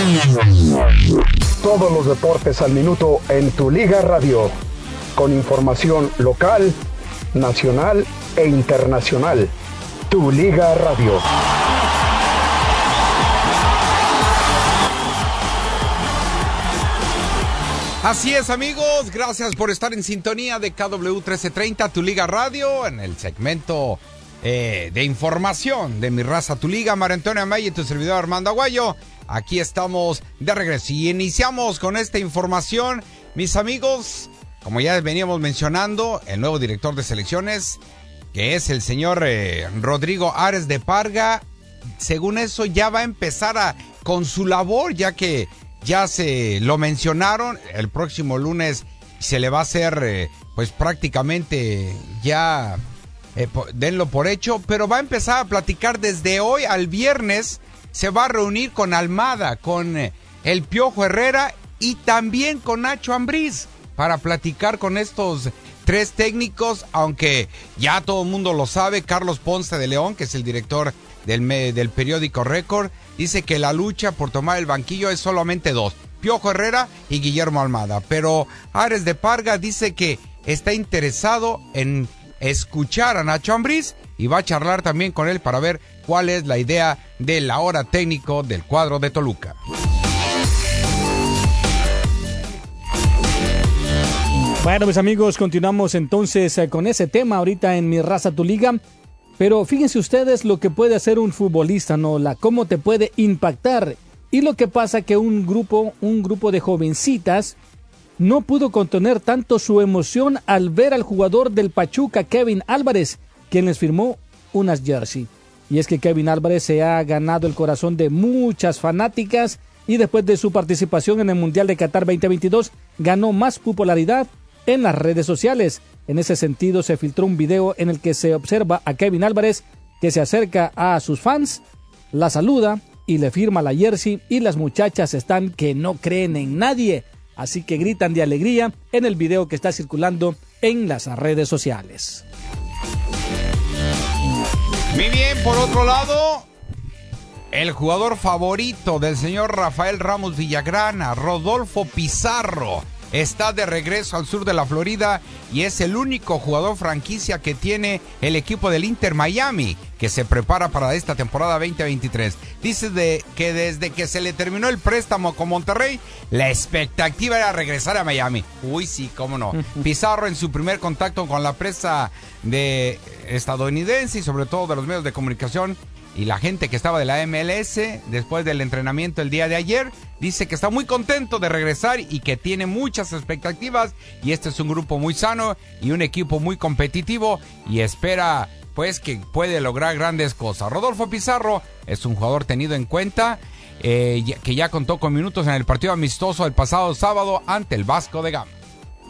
Todos los deportes al minuto en Tu Liga Radio, con información local, nacional e internacional. Tu Liga Radio. Así es, amigos, gracias por estar en sintonía de KW 1330, Tu Liga Radio, en el segmento de información de Mi Raza Tu Liga. Mario Antonio Amaya y tu servidor Armando Aguayo. Aquí estamos de regreso y iniciamos con esta información, mis amigos. Como ya veníamos mencionando, el nuevo director de selecciones, que es el señor Rodrigo Ares de Parga, según eso ya va a empezar con su labor, ya que ya se lo mencionaron. El próximo lunes se le va a hacer pues prácticamente ya denlo por hecho, pero va a empezar a platicar desde hoy al viernes. Se va a reunir con Almada, con el Piojo Herrera y también con Nacho Ambriz para platicar con estos tres técnicos, aunque ya todo el mundo lo sabe. Carlos Ponce de León, que es el director del periódico Récord, dice que la lucha por tomar el banquillo es solamente dos: Piojo Herrera y Guillermo Almada. Pero Ares de Parga dice que está interesado en escuchar a Nacho Ambriz y va a charlar también con él para ver cuál es la idea del ahora técnico del cuadro de Toluca. Bueno, mis amigos, continuamos entonces con ese tema ahorita en Mi Raza Tu Liga. Pero fíjense ustedes lo que puede hacer un futbolista, ¿no? Cómo te puede impactar. Y lo que pasa que un grupo de jovencitas no pudo contener tanto su emoción al ver al jugador del Pachuca, Kevin Álvarez, quien les firmó unas jersey. Y es que Kevin Álvarez se ha ganado el corazón de muchas fanáticas y después de su participación en el Mundial de Qatar 2022 ganó más popularidad en las redes sociales. En ese sentido, se filtró un video en el que se observa a Kevin Álvarez que se acerca a sus fans, la saluda y le firma la jersey, y las muchachas están que no creen en nadie, así que gritan de alegría en el video que está circulando en las redes sociales. Muy bien, por otro lado, el jugador favorito del señor Rafael Ramos Villagrana, Rodolfo Pizarro, está de regreso al sur de la Florida y es el único jugador franquicia que tiene el equipo del Inter Miami, que se prepara para esta temporada 2023. Dice que desde que se le terminó el préstamo con Monterrey, la expectativa era regresar a Miami. Uy, sí, cómo no. Pizarro, en su primer contacto con la prensa estadounidense y sobre todo de los medios de comunicación y la gente que estaba de la MLS después del entrenamiento el día de ayer, dice que está muy contento de regresar y que tiene muchas expectativas, y este es un grupo muy sano y un equipo muy competitivo y espera pues que puede lograr grandes cosas. Rodolfo Pizarro es un jugador tenido en cuenta, que ya contó con minutos en el partido amistoso el pasado sábado ante el Vasco de Gama.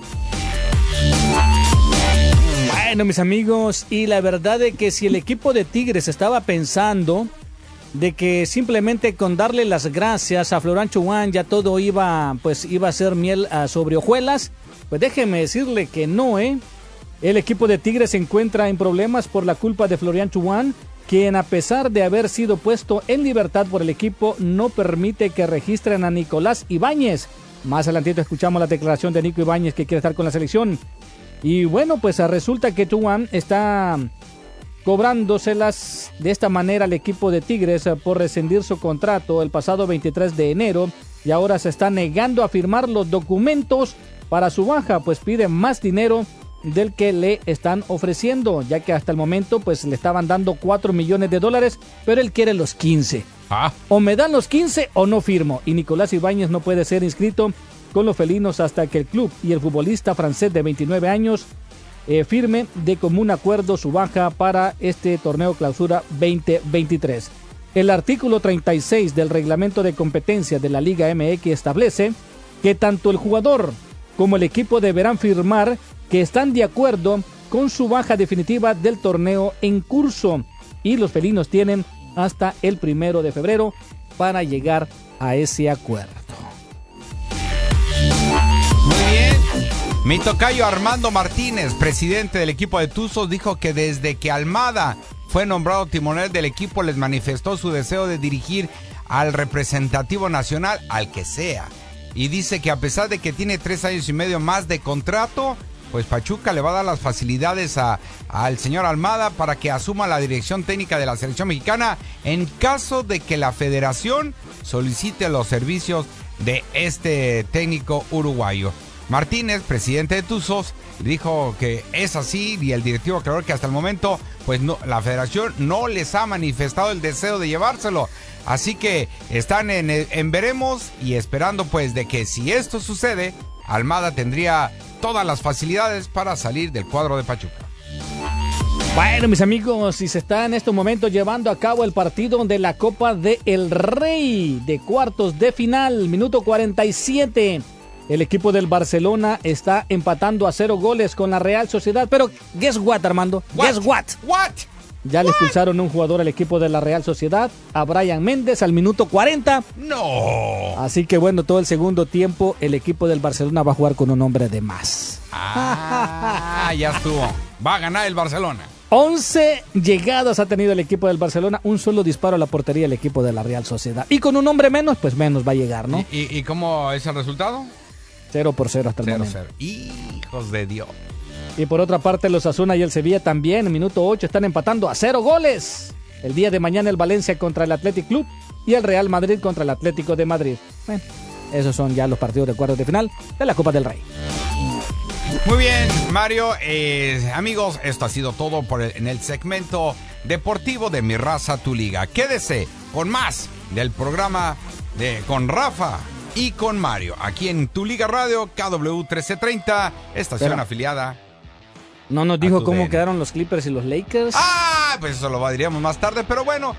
Bueno, mis amigos, y la verdad es que si el equipo de Tigres estaba pensando de que simplemente con darle las gracias a Florian Thauvin ya todo iba a ser miel sobre hojuelas, pues déjeme decirle que no, El equipo de Tigres se encuentra en problemas por la culpa de Florian Thauvin, quien, a pesar de haber sido puesto en libertad por el equipo, no permite que registren a Nicolás Ibáñez. Más adelantito escuchamos la declaración de Nico Ibáñez, que quiere estar con la selección. Y bueno, pues resulta que Thauvin está cobrándoselas de esta manera al equipo de Tigres por rescindir su contrato el pasado 23 de enero y ahora se está negando a firmar los documentos para su baja, pues pide más dinero del que le están ofreciendo, ya que hasta el momento pues le estaban dando $4 millones, pero él quiere los 15. O me dan los 15 o no firmo. Y Nicolás Ibáñez no puede ser inscrito con los felinos hasta que el club y el futbolista francés de 29 años firme de común acuerdo su baja para este torneo clausura 2023. El artículo 36 del reglamento de competencia de la Liga MX establece que tanto el jugador como el equipo deberán firmar que están de acuerdo con su baja definitiva del torneo en curso, y los felinos tienen hasta el 1 de febrero para llegar a ese acuerdo. Muy bien. Mi tocayo Armando Martínez, presidente del equipo de Tuzos, dijo que desde que Almada fue nombrado timonel del equipo les manifestó su deseo de dirigir al representativo nacional, al que sea. Y dice que a pesar de que tiene 3 años y medio más de contrato, pues Pachuca le va a dar las facilidades al señor Almada para que asuma la dirección técnica de la selección mexicana en caso de que la federación solicite los servicios de este técnico uruguayo. Martínez, presidente de Tuzos, dijo que es así y el directivo aclaró que hasta el momento pues no, la federación no les ha manifestado el deseo de llevárselo. Así que están en veremos y esperando pues de que si esto sucede, Almada tendría todas las facilidades para salir del cuadro de Pachuca. Bueno, mis amigos, si se está en estos momentos llevando a cabo el partido de la Copa del Rey de cuartos de final, minuto 47. El equipo del Barcelona está empatando a 0 goles con la Real Sociedad. Pero, guess what, Armando? Guess what? Ya le expulsaron un jugador al equipo de la Real Sociedad, a Brian Méndez, al minuto 40. ¡No! Así que bueno, todo el segundo tiempo el equipo del Barcelona va a jugar con un hombre de más. Ya estuvo. Va a ganar el Barcelona. 11 llegadas ha tenido el equipo del Barcelona, un solo disparo a la portería el equipo de la Real Sociedad. Y con un hombre menos, pues menos va a llegar, ¿no? ¿Y cómo es el resultado? 0-0 hasta el momento. 0-0. Hijos de Dios. Y por otra parte, los Osasuna y el Sevilla también, en minuto 8, están empatando a 0 goles. El día de mañana el Valencia contra el Athletic Club y el Real Madrid contra el Atlético de Madrid. Bueno, esos son ya los partidos de cuartos de final de la Copa del Rey. Muy bien, Mario. Amigos, esto ha sido todo en el segmento deportivo de Mi Raza, Tu Liga. Quédese con más del programa con Rafa y con Mario, aquí en Tu Liga Radio, KW 1330, estación afiliada. No nos dijo cómo quedaron los Clippers y los Lakers. Pues eso lo diríamos más tarde, pero bueno,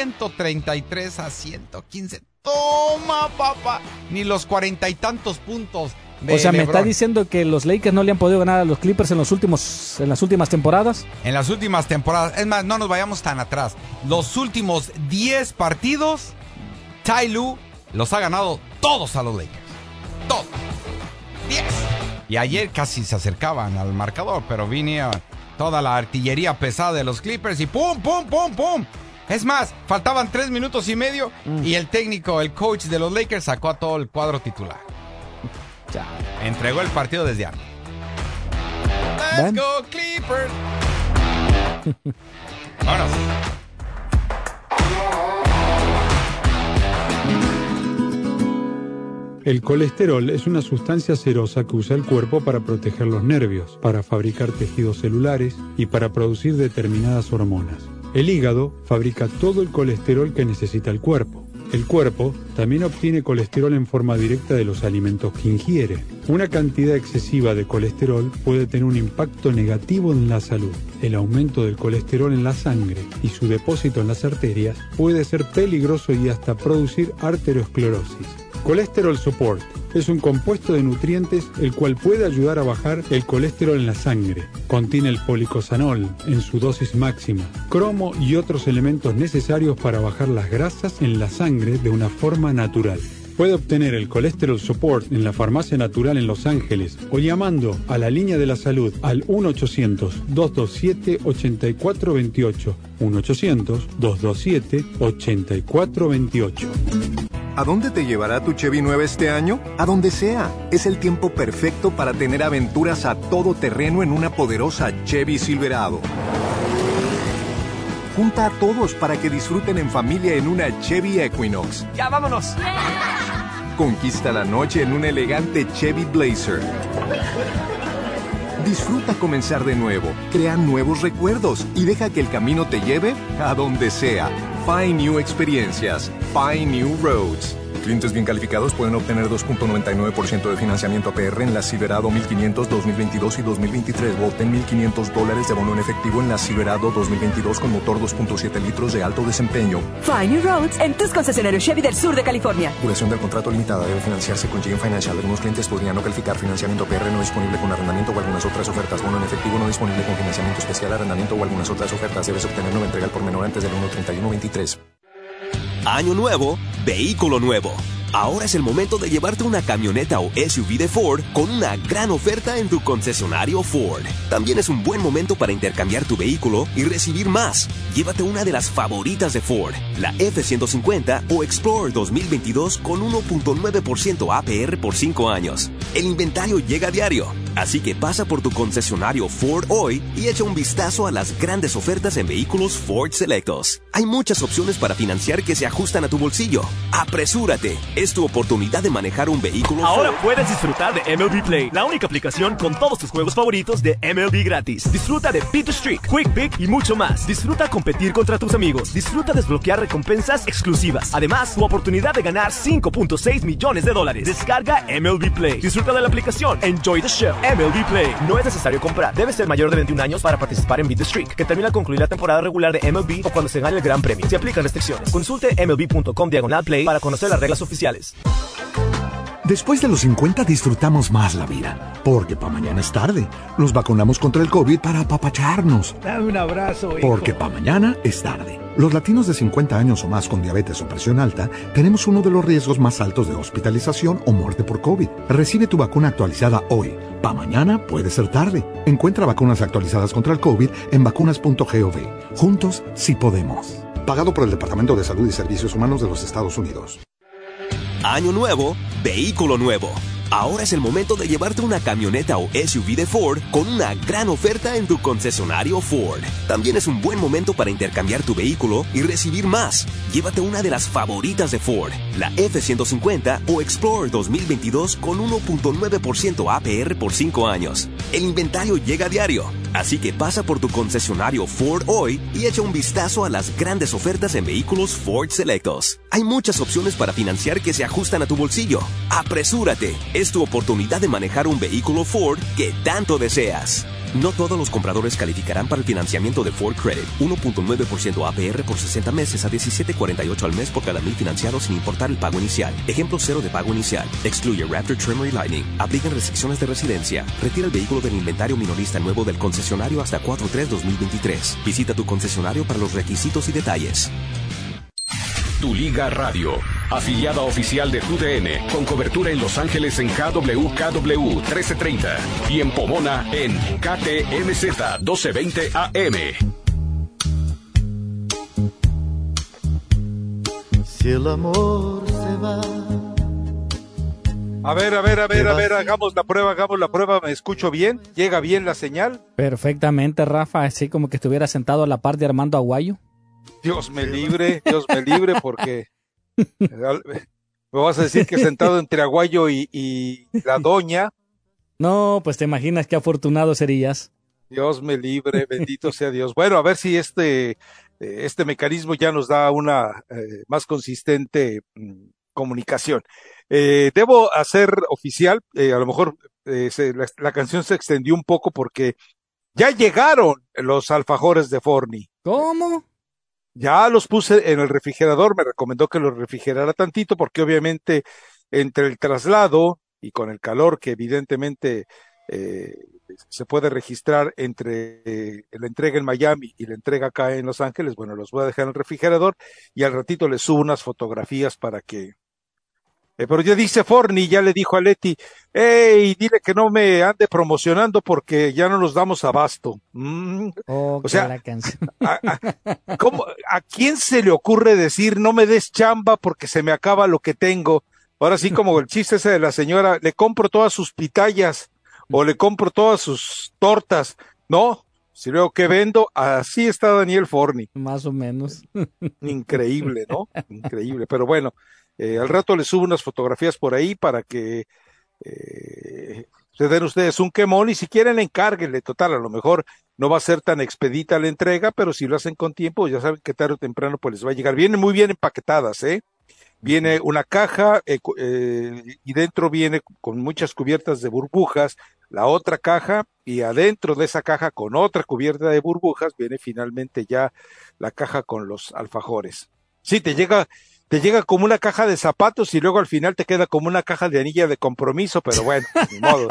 133 a 115. Toma, papá. Ni los 40 y tantos puntos de o sea, LeBron. ¿me está diciendo que los Lakers no le han podido ganar a los Clippers en las últimas temporadas? En las últimas temporadas. Es más, no nos vayamos tan atrás. Los últimos 10 partidos, Ty Lue los ha ganado todos a los Lakers. Todos. 10. Y ayer casi se acercaban al marcador, pero venía toda la artillería pesada de los Clippers y ¡pum, pum, pum, pum! Es más, faltaban 3 minutos y medio y el coach de los Lakers sacó a todo el cuadro titular. Ya. Entregó el partido desde antes. ¡Let's go, Clippers! Vámonos. El colesterol es una sustancia serosa que usa el cuerpo para proteger los nervios, para fabricar tejidos celulares y para producir determinadas hormonas. El hígado fabrica todo el colesterol que necesita el cuerpo. El cuerpo también obtiene colesterol en forma directa de los alimentos que ingiere. Una cantidad excesiva de colesterol puede tener un impacto negativo en la salud. El aumento del colesterol en la sangre y su depósito en las arterias puede ser peligroso y hasta producir arteriosclerosis. Colesterol Support es un compuesto de nutrientes el cual puede ayudar a bajar el colesterol en la sangre. Contiene el policosanol en su dosis máxima, cromo y otros elementos necesarios para bajar las grasas en la sangre de una forma natural. Puede obtener el Colesterol Support en la Farmacia Natural en Los Ángeles o llamando a la línea de la salud al 1-800-227-8428. 1-800-227-8428. ¿A dónde te llevará tu Chevy nueva este año? A donde sea. Es el tiempo perfecto para tener aventuras a todo terreno en una poderosa Chevy Silverado. Junta a todos para que disfruten en familia en una Chevy Equinox. ¡Ya vámonos! Conquista la noche en un elegante Chevy Blazer. Disfruta comenzar de nuevo, crea nuevos recuerdos y deja que el camino te lleve a donde sea. Find New Experiencias. Find New Roads. Clientes bien calificados pueden obtener 2.99% de financiamiento APR en la Silverado 1500 2022 y 2023. O obtén $1,500 de bono en efectivo en la Silverado 2022 con motor 2.7 litros de alto desempeño. Find New Roads en tus concesionarios Chevy del sur de California. Duración del contrato limitada. Debe financiarse con GM Financial. Algunos clientes podrían no calificar. Financiamiento APR no disponible con arrendamiento o algunas otras ofertas. Bono en efectivo no disponible con financiamiento especial, arrendamiento o algunas otras ofertas. Debes obtener nueva entrega al por menor antes del 1/31/23. Año nuevo, vehículo nuevo. Ahora es el momento de llevarte una camioneta o SUV de Ford con una gran oferta en tu concesionario Ford. También es un buen momento para intercambiar tu vehículo y recibir más. Llévate una de las favoritas de Ford, la F-150 o Explorer 2022 con 1.9% APR por 5 años. El inventario llega a diario, así que pasa por tu concesionario Ford hoy y echa un vistazo a las grandes ofertas en vehículos Ford selectos. Hay muchas opciones para financiar que se ajustan a tu bolsillo. ¡Apresúrate! Es tu oportunidad de manejar un vehículo Ahora Ford. puedes disfrutar de MLB Play, la única aplicación con todos tus juegos favoritos de MLB gratis. Disfruta de Beat the Streak, Quick Pick y mucho más. Disfruta competir contra tus amigos. Disfruta desbloquear recompensas exclusivas. Además, tu oportunidad de ganar $5.6 millones. Descarga MLB Play. Disfruta de la aplicación. Enjoy the show. MLB Play. No es necesario comprar. Debes ser mayor de 21 años para participar en Beat the Streak, que termina al concluir la temporada regular de MLB o cuando se gane el Gran Premio. Se aplican restricciones. Consulte MLB.com/Play para conocer las reglas oficiales. Después de los 50 disfrutamos más la vida, porque pa' mañana es tarde. Nos vacunamos contra el COVID para apapacharnos. Dame un abrazo, hijo. Porque pa' mañana es tarde. Los latinos de 50 años o más con diabetes o presión alta tenemos uno de los riesgos más altos de hospitalización o muerte por COVID. Recibe tu vacuna actualizada hoy. Pa' mañana puede ser tarde. Encuentra vacunas actualizadas contra el COVID en vacunas.gov. Juntos sí podemos. Pagado por el Departamento de Salud y Servicios Humanos de los Estados Unidos. Año nuevo, vehículo nuevo. Ahora es el momento de llevarte una camioneta o SUV de Ford con una gran oferta en tu concesionario Ford. También es un buen momento para intercambiar tu vehículo y recibir más. Llévate una de las favoritas de Ford, la F-150 o Explorer 2022 con 1.9% APR por 5 años. El inventario llega a diario, así que pasa por tu concesionario Ford hoy y echa un vistazo a las grandes ofertas en vehículos Ford selectos. Hay muchas opciones para financiar que se ajustan a tu bolsillo. ¡Apresúrate! Es tu oportunidad de manejar un vehículo Ford que tanto deseas. No todos los compradores calificarán para el financiamiento de Ford Credit. 1.9% APR por 60 meses a $17.48 al mes por cada 1,000 financiados sin importar el pago inicial. Ejemplo 0 de pago inicial. Excluye Raptor, Tremor y Lightning. Aplican restricciones de residencia. Retira el vehículo del inventario minorista nuevo del concesionario hasta 4/3/2023. Visita tu concesionario para los requisitos y detalles. Tu Liga Radio, afiliada oficial de TUDN, con cobertura en Los Ángeles en KWKW 1330 y en Pomona en KTMZ 1220 AM. Si el amor se va. A ver, hagamos la prueba, ¿me escucho bien? ¿Llega bien la señal? Perfectamente, Rafa, así como que estuviera sentado a la par de Armando Aguayo. Dios me libre, porque me vas a decir que sentado entre Aguayo y la doña. No, pues te imaginas qué afortunado serías. Dios me libre, bendito sea Dios. Bueno, a ver si este mecanismo ya nos da una más consistente comunicación. Debo hacer oficial, a lo mejor la canción se extendió un poco porque ya llegaron los alfajores de Forni. ¿Cómo? Ya los puse en el refrigerador, me recomendó que los refrigerara tantito porque obviamente entre el traslado y con el calor que evidentemente se puede registrar entre la entrega en Miami y la entrega acá en Los Ángeles, bueno, los voy a dejar en el refrigerador y al ratito les subo unas fotografías para que... pero ya dice Forni, ya le dijo a Leti, hey, dile que no me ande promocionando porque ya no nos damos abasto. O sea, la canción. ¿A quién se le ocurre decir no me des chamba porque se me acaba lo que tengo? Ahora sí, como el chiste ese de la señora, le compro todas sus pitayas o le compro todas sus tortas. No, si luego que vendo, así está Daniel Forni. Más o menos. Increíble, ¿no? Increíble, pero bueno. Al rato les subo unas fotografías por ahí para que se den ustedes un quemón y si quieren encárguenle, total, a lo mejor no va a ser tan expedita la entrega, pero si lo hacen con tiempo, ya saben que tarde o temprano pues les va a llegar. Vienen muy bien empaquetadas, Viene una caja y dentro viene con muchas cubiertas de burbujas, la otra caja y adentro de esa caja con otra cubierta de burbujas viene finalmente ya la caja con los alfajores. Sí, te llega como una caja de zapatos y luego al final te queda como una caja de anilla de compromiso, pero bueno, ni modo.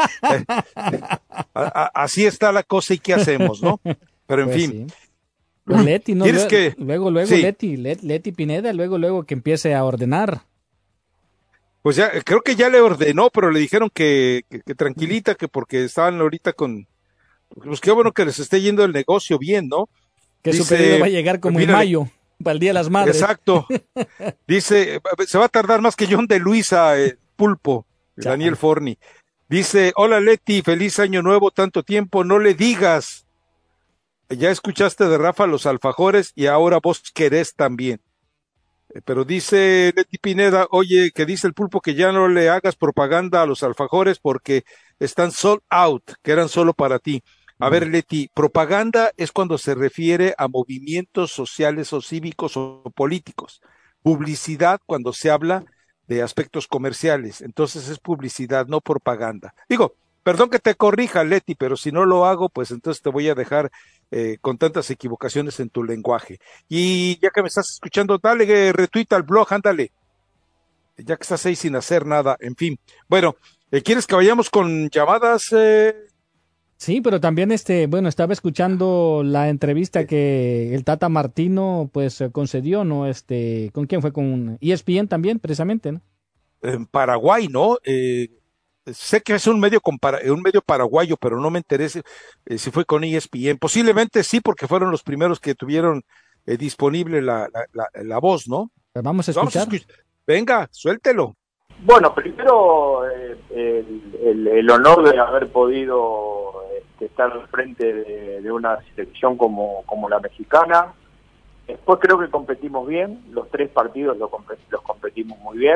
Así está la cosa y qué hacemos, ¿no? Pero en fin. Sí. Pues Leti, ¿no? Luego, sí. Leti Pineda, luego que empiece a ordenar. Pues ya, creo que ya le ordenó, pero le dijeron que tranquilita, que porque estaban ahorita con, pues qué bueno que les esté yendo el negocio bien, ¿no? Que dice, su pedido va a llegar como en mayo, para el Día de las Madres. Exacto. Dice, se va a tardar más que John de Luisa, Pulpo, Daniel Forni. Dice, hola Leti, feliz año nuevo, tanto tiempo, no le digas. Ya escuchaste de Rafa los alfajores y ahora vos querés también. Pero dice Leti Pineda, oye, que dice el Pulpo que ya no le hagas propaganda a los alfajores porque están sold out, que eran solo para ti. A ver, Leti, propaganda es cuando se refiere a movimientos sociales o cívicos o políticos. Publicidad cuando se habla de aspectos comerciales. Entonces es publicidad, no propaganda. Digo, perdón que te corrija, Leti, pero si no lo hago, pues entonces te voy a dejar con tantas equivocaciones en tu lenguaje. Y ya que me estás escuchando, dale retweet al blog, ándale. Ya que estás ahí sin hacer nada, en fin. Bueno, ¿quieres que vayamos con llamadas? Sí, pero también bueno, estaba escuchando la entrevista que el Tata Martino pues concedió, ¿no? ¿Con quién fue? Con ESPN también, precisamente, ¿no? En Paraguay, ¿no? Sé que es un medio paraguayo, pero no me enteré si fue con ESPN. Posiblemente sí, porque fueron los primeros que tuvieron disponible la voz, ¿no? Pero vamos a escuchar. Venga, suéltelo. Bueno, primero el honor de haber podido estar al frente de una selección como la mexicana. Después creo que competimos bien, los 3 partidos los competimos muy bien.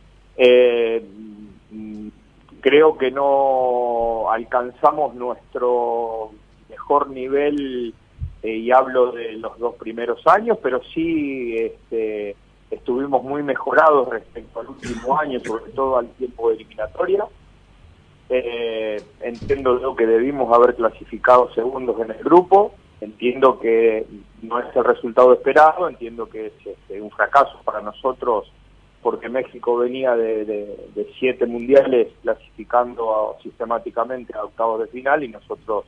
Creo que no alcanzamos nuestro mejor nivel, y hablo de los 2 primeros años, pero sí estuvimos muy mejorados respecto al último año, sobre todo al tiempo de eliminatoria. Entiendo yo que debimos haber clasificado segundos en el grupo, entiendo que no es el resultado esperado, entiendo que es un fracaso para nosotros porque México venía de 7 mundiales clasificando sistemáticamente a octavos de final y nosotros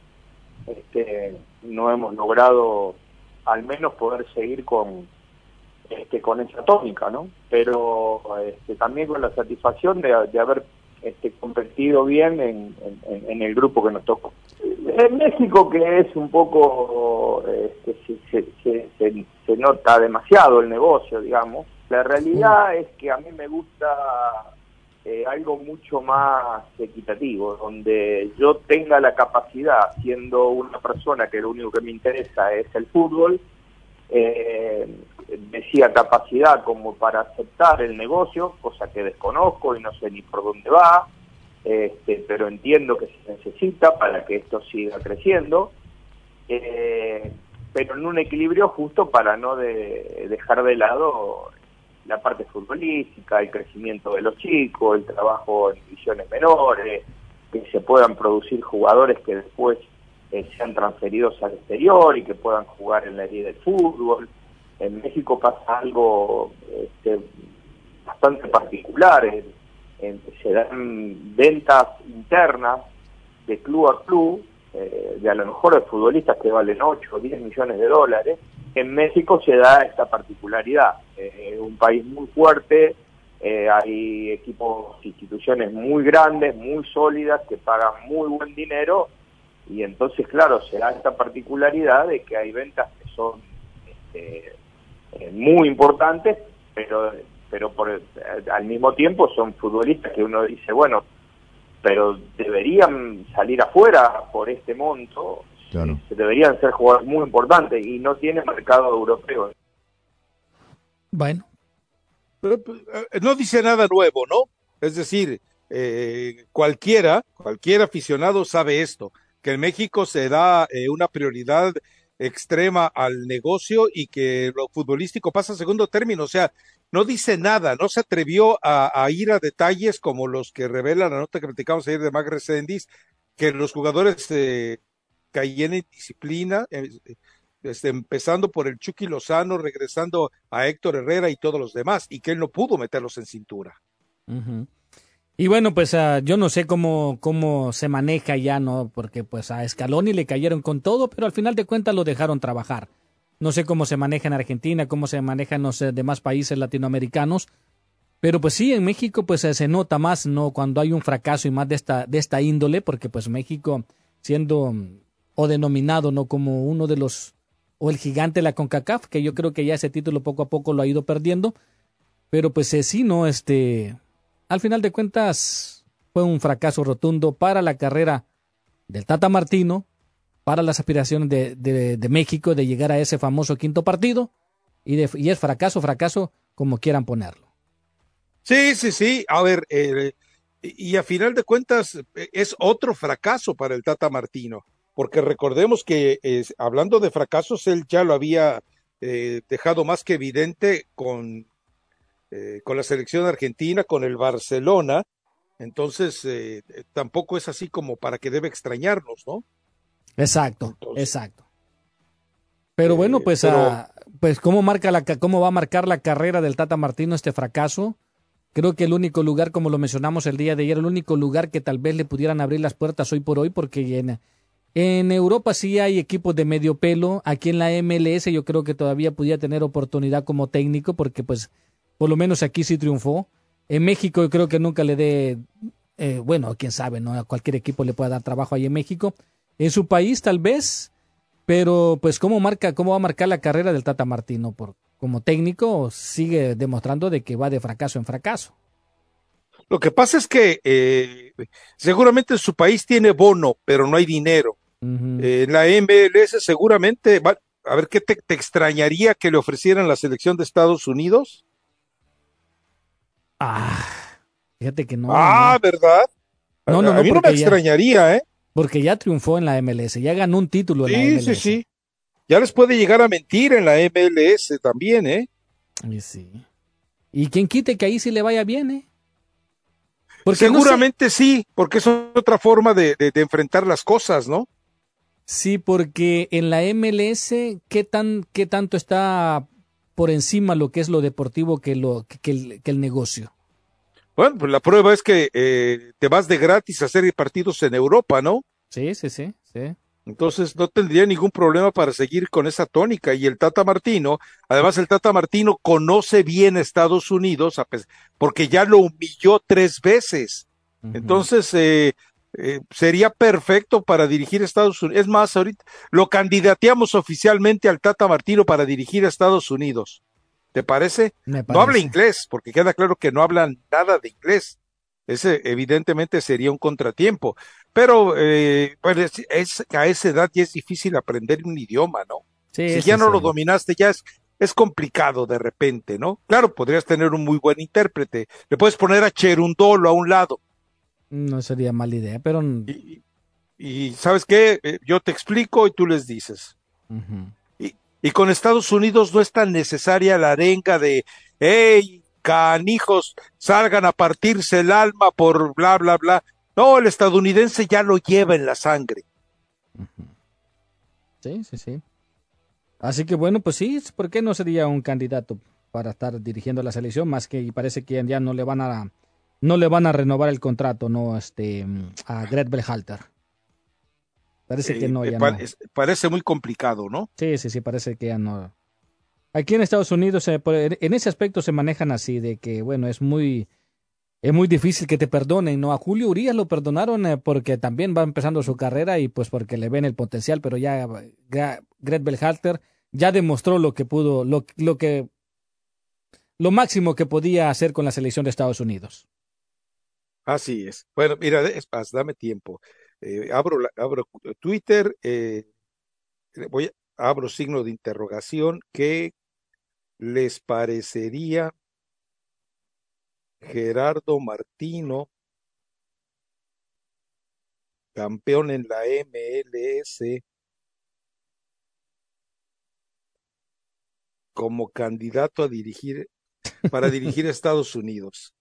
no hemos logrado al menos poder seguir con esa tónica, ¿no? Pero también con la satisfacción de haber competido bien en el grupo que nos tocó. En México, que es un poco, se nota demasiado el negocio, digamos. La realidad es que a mí me gusta algo mucho más equitativo, donde yo tenga la capacidad, siendo una persona que lo único que me interesa es el fútbol, decía capacidad como para aceptar el negocio, cosa que desconozco y no sé ni por dónde va, pero entiendo que se necesita para que esto siga creciendo, pero en un equilibrio justo para no dejar de lado la parte futbolística, el crecimiento de los chicos, el trabajo en divisiones menores, que se puedan producir jugadores que después sean transferidos al exterior y que puedan jugar en la liga del fútbol. En México pasa algo bastante particular, se dan ventas internas de club a club, de a lo mejor de futbolistas que valen 8 o 10 millones de dólares. En México se da esta particularidad, un país muy fuerte, hay equipos, instituciones muy grandes, muy sólidas, que pagan muy buen dinero, y entonces, claro, se da esta particularidad de que hay ventas que son muy importantes, pero al mismo tiempo son futbolistas que uno dice, bueno, pero deberían salir afuera por este monto, claro. Se deberían ser jugadores muy importantes y no tiene mercado europeo. Bueno. No dice nada nuevo, ¿no? Es decir, cualquier aficionado sabe esto, que en México se da una prioridad extrema al negocio y que lo futbolístico pasa a segundo término. O sea, no dice nada, no se atrevió a ir a detalles como los que revela la nota que platicamos ayer de Mac Resendiz, que los jugadores caían en disciplina, empezando por el Chucky Lozano, regresando a Héctor Herrera y todos los demás, y que él no pudo meterlos en cintura. Uh-huh. Y bueno, pues yo no sé cómo se maneja ya, ¿no? Porque pues a Scaloni le cayeron con todo, pero al final de cuentas lo dejaron trabajar. No sé cómo se maneja en Argentina, cómo se maneja en los demás países latinoamericanos, Pero pues sí, en México pues se nota más, ¿no? Cuando hay un fracaso y más de esta índole, porque pues México siendo o denominado, ¿no? Como uno de los, o el gigante de la CONCACAF, que yo creo que ya ese título poco a poco lo ha ido perdiendo, pero pues sí, ¿no? Al final de cuentas fue un fracaso rotundo para la carrera del Tata Martino, para las aspiraciones de México de llegar a ese famoso quinto partido, y es fracaso, como quieran ponerlo. Sí. A ver, y a final de cuentas es otro fracaso para el Tata Martino, porque recordemos que hablando de fracasos, él ya lo había dejado más que evidente con la selección argentina, con el Barcelona. Entonces tampoco es así como para que debe extrañarnos, ¿no? Exacto. Pero bueno, pues, pues ¿cómo va a marcar la carrera del Tata Martino este fracaso? Creo que el único lugar, como lo mencionamos el día de ayer, el único lugar que tal vez le pudieran abrir las puertas hoy por hoy, porque en Europa sí hay equipos de medio pelo. Aquí en la MLS yo creo que todavía podía tener oportunidad como técnico, porque pues por lo menos aquí sí triunfó. En México yo creo que nunca le dé, bueno, quién sabe, ¿no? A cualquier equipo le pueda dar trabajo ahí en México. En su país tal vez, pero pues cómo va a marcar la carrera del Tata Martino como técnico, sigue demostrando de que va de fracaso en fracaso. Lo que pasa es que seguramente su país tiene bono, pero no hay dinero. En la MLS seguramente, a ver, ¿qué te extrañaría que le ofrecieran la selección de Estados Unidos? Fíjate que no. ¿Verdad? No, a mí no me extrañaría, ¿eh? Porque ya triunfó en la MLS, ya ganó un título en la MLS. Sí. Ya les puede llegar a mentir en la MLS también, ¿eh? Sí. ¿Y quién quite que ahí sí le vaya bien, eh? Porque seguramente no sé... sí, porque es otra forma de enfrentar las cosas, ¿no? Sí, porque en la MLS, ¿qué tanto está por encima lo que es lo deportivo que el negocio? Bueno, pues la prueba es que te vas de gratis a hacer partidos en Europa, ¿no? Sí. Entonces no tendría ningún problema para seguir con esa tónica. Y el Tata Martino, además el Tata Martino conoce bien Estados Unidos, porque ya lo humilló 3 veces. Entonces sería perfecto para dirigir Estados Unidos. Es más, ahorita lo candidateamos oficialmente al Tata Martino para dirigir a Estados Unidos. ¿Te parece? No habla inglés, porque queda claro que no hablan nada de inglés. Ese evidentemente sería un contratiempo. Pero bueno, a esa edad ya es difícil aprender un idioma, ¿no? Si ya no lo dominaste, ya es complicado de repente, ¿no? Claro, podrías tener un muy buen intérprete. Le puedes poner a Cherundolo a un lado. No sería mala idea, pero... Y ¿sabes qué? Yo te explico y tú les dices. Y con Estados Unidos no es tan necesaria la arenga de, hey, canijos, salgan a partirse el alma por bla, bla, bla. No, el estadounidense ya lo lleva en la sangre. Sí. Así que bueno, pues sí, ¿por qué no sería un candidato para estar dirigiendo la selección? Más que parece que ya no le van a renovar el contrato, ¿no? A Gret Berhalter. Parece que no, parece muy complicado, ¿no? Sí, parece que ya no. Aquí en Estados Unidos, en ese aspecto se manejan así, de que, bueno, es muy difícil que te perdonen, ¿no? A Julio Urías lo perdonaron porque también va empezando su carrera y pues porque le ven el potencial, pero ya Gret Berhalter ya demostró lo que pudo, lo máximo que podía hacer con la selección de Estados Unidos. Así es. Bueno, mira, dame tiempo. Abro Twitter, abro signo de interrogación. ¿Qué les parecería Gerardo Martino, campeón en la MLS, como candidato para dirigir a Estados Unidos?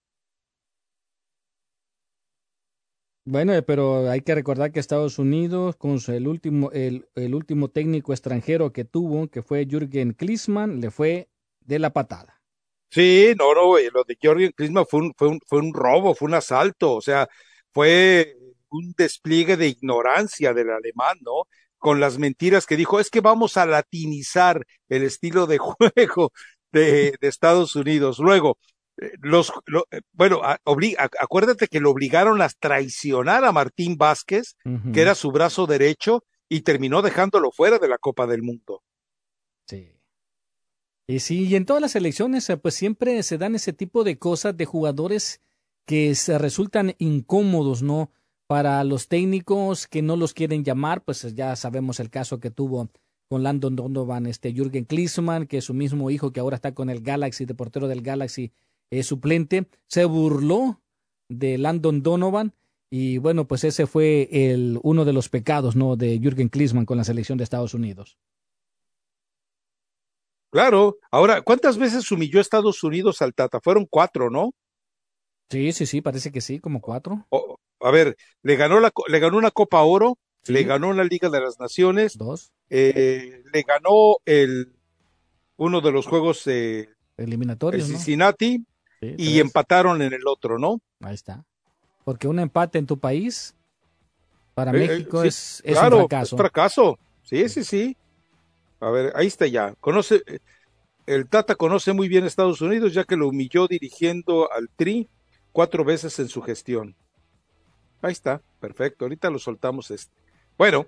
Bueno, pero hay que recordar que Estados Unidos, con el último técnico extranjero que tuvo, que fue Jürgen Klinsmann, le fue de la patada. Sí, no, lo de Jürgen Klinsmann fue un robo, fue un asalto, o sea, fue un despliegue de ignorancia del alemán, ¿no? Con las mentiras que dijo, es que vamos a latinizar el estilo de juego de Estados Unidos. Luego, Acuérdate que lo obligaron a traicionar a Martín Vázquez, que era su brazo derecho, y terminó dejándolo fuera de la Copa del Mundo. Sí. Y sí, y en todas las elecciones, pues siempre se dan ese tipo de cosas de jugadores que se resultan incómodos, ¿no? Para los técnicos que no los quieren llamar, pues ya sabemos el caso que tuvo con Landon Donovan, Jürgen Klinsmann, que es su mismo hijo que ahora está con el Galaxy, de portero del Galaxy, suplente, se burló de Landon Donovan y bueno, pues ese fue uno de los pecados, ¿no? De Jürgen Klinsmann con la selección de Estados Unidos. Claro, ahora, ¿cuántas veces humilló Estados Unidos al Tata? Fueron 4, ¿no? Sí, parece que sí, como 4. A ver, le ganó una Copa Oro, sí. Le ganó una Liga de las Naciones, 2. Le ganó uno de los juegos eliminatorios, el Cincinnati, ¿no? Sí, y empataron en el otro, ¿no? Ahí está. Porque un empate en tu país para México sí, es claro, un fracaso. Es fracaso. Sí. A ver, ahí está ya. El Tata conoce muy bien Estados Unidos, ya que lo humilló dirigiendo al Tri 4 veces en su gestión. Ahí está, perfecto. Ahorita lo soltamos. Bueno,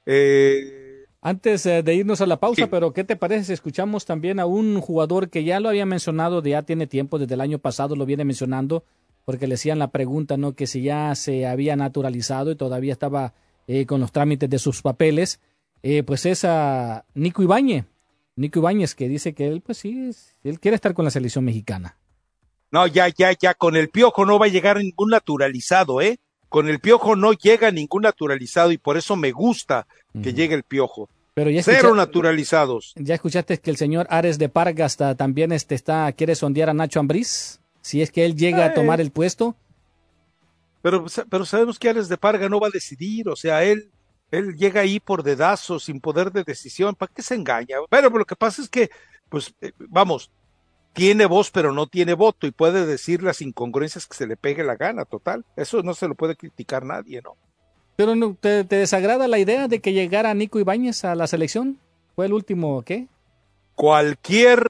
antes de irnos a la pausa, sí. Pero ¿qué te parece si escuchamos también a un jugador que ya lo había mencionado, ya tiene tiempo, desde el año pasado lo viene mencionando, porque le hacían la pregunta, ¿no? Que si ya se había naturalizado y todavía estaba con los trámites de sus papeles. Pues es a Nico Ibáñez, que dice que él, pues sí, él quiere estar con la selección mexicana. No, ya, con el Piojo no va a llegar ningún naturalizado, ¿eh? Con el Piojo no llega ningún naturalizado y por eso me gusta que llegue el Piojo. Pero ya cero naturalizados. ¿Ya escuchaste que el señor Ares de Parga también quiere sondear a Nacho Ambriz? Si es que él llega a tomar el puesto. Pero sabemos que Ares de Parga no va a decidir, o sea, él llega ahí por dedazo, sin poder de decisión. ¿Para qué se engaña? Pero lo que pasa es que, pues, tiene voz, pero no tiene voto, y puede decir las incongruencias que se le pegue la gana, total. Eso no se lo puede criticar nadie, ¿no? ¿Pero no, te desagrada la idea de que llegara Nico Ibáñez a la selección? ¿Fue el último qué? Cualquier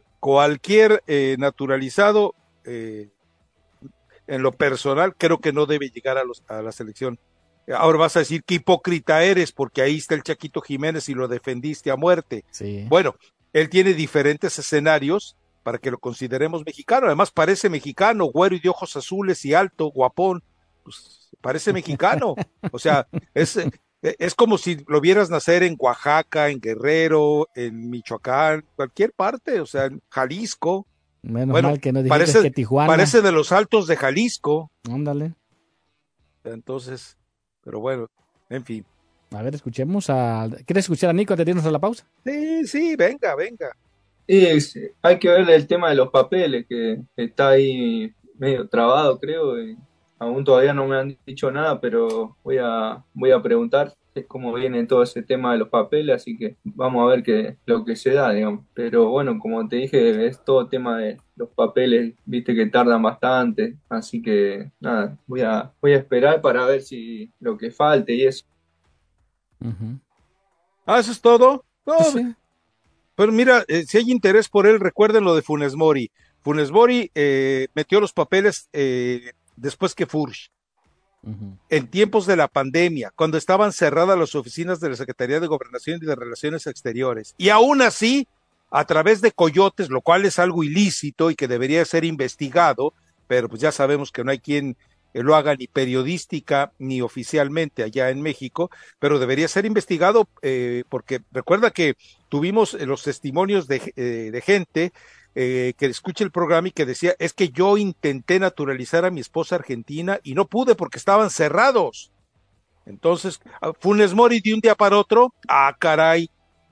naturalizado, en lo personal, creo que no debe llegar a la selección. Ahora vas a decir qué hipócrita eres, porque ahí está el Chaquito Jiménez y lo defendiste a muerte. Sí. Bueno, él tiene diferentes escenarios para que lo consideremos mexicano. Además parece mexicano, güero y de ojos azules y alto, guapón. Pues parece mexicano. O sea, es como si lo vieras nacer en Oaxaca, en Guerrero, en Michoacán, cualquier parte, o sea, en Jalisco. Menos mal que no dijiste que Tijuana. Parece de los Altos de Jalisco. Ándale. Entonces, pero bueno, en fin. A ver, escuchemos ¿Quieres escuchar a Nico antes de irnos a la pausa? Sí, venga. Y hay que ver el tema de los papeles, que está ahí medio trabado, creo. Y aún todavía no me han dicho nada, pero voy a preguntar cómo viene todo ese tema de los papeles, así que vamos a ver lo que se da, digamos. Pero bueno, como te dije, es todo tema de los papeles, viste que tardan bastante, así que nada, voy a esperar para ver si lo que falte y eso. Uh-huh. ¿Eso es todo? No, sí. Pero mira, si hay interés por él, recuerden lo de Funes Mori. Funes Mori metió los papeles después que Furch. Uh-huh. En tiempos de la pandemia, cuando estaban cerradas las oficinas de la Secretaría de Gobernación y de Relaciones Exteriores. Y aún así, a través de coyotes, lo cual es algo ilícito y que debería ser investigado, pero pues ya sabemos que no hay quien lo haga ni periodística ni oficialmente allá en México, pero debería ser investigado porque recuerda que tuvimos los testimonios de gente que escucha el programa y que decía, es que yo intenté naturalizar a mi esposa argentina y no pude porque estaban cerrados. Entonces, Funes Mori de un día para otro, caray.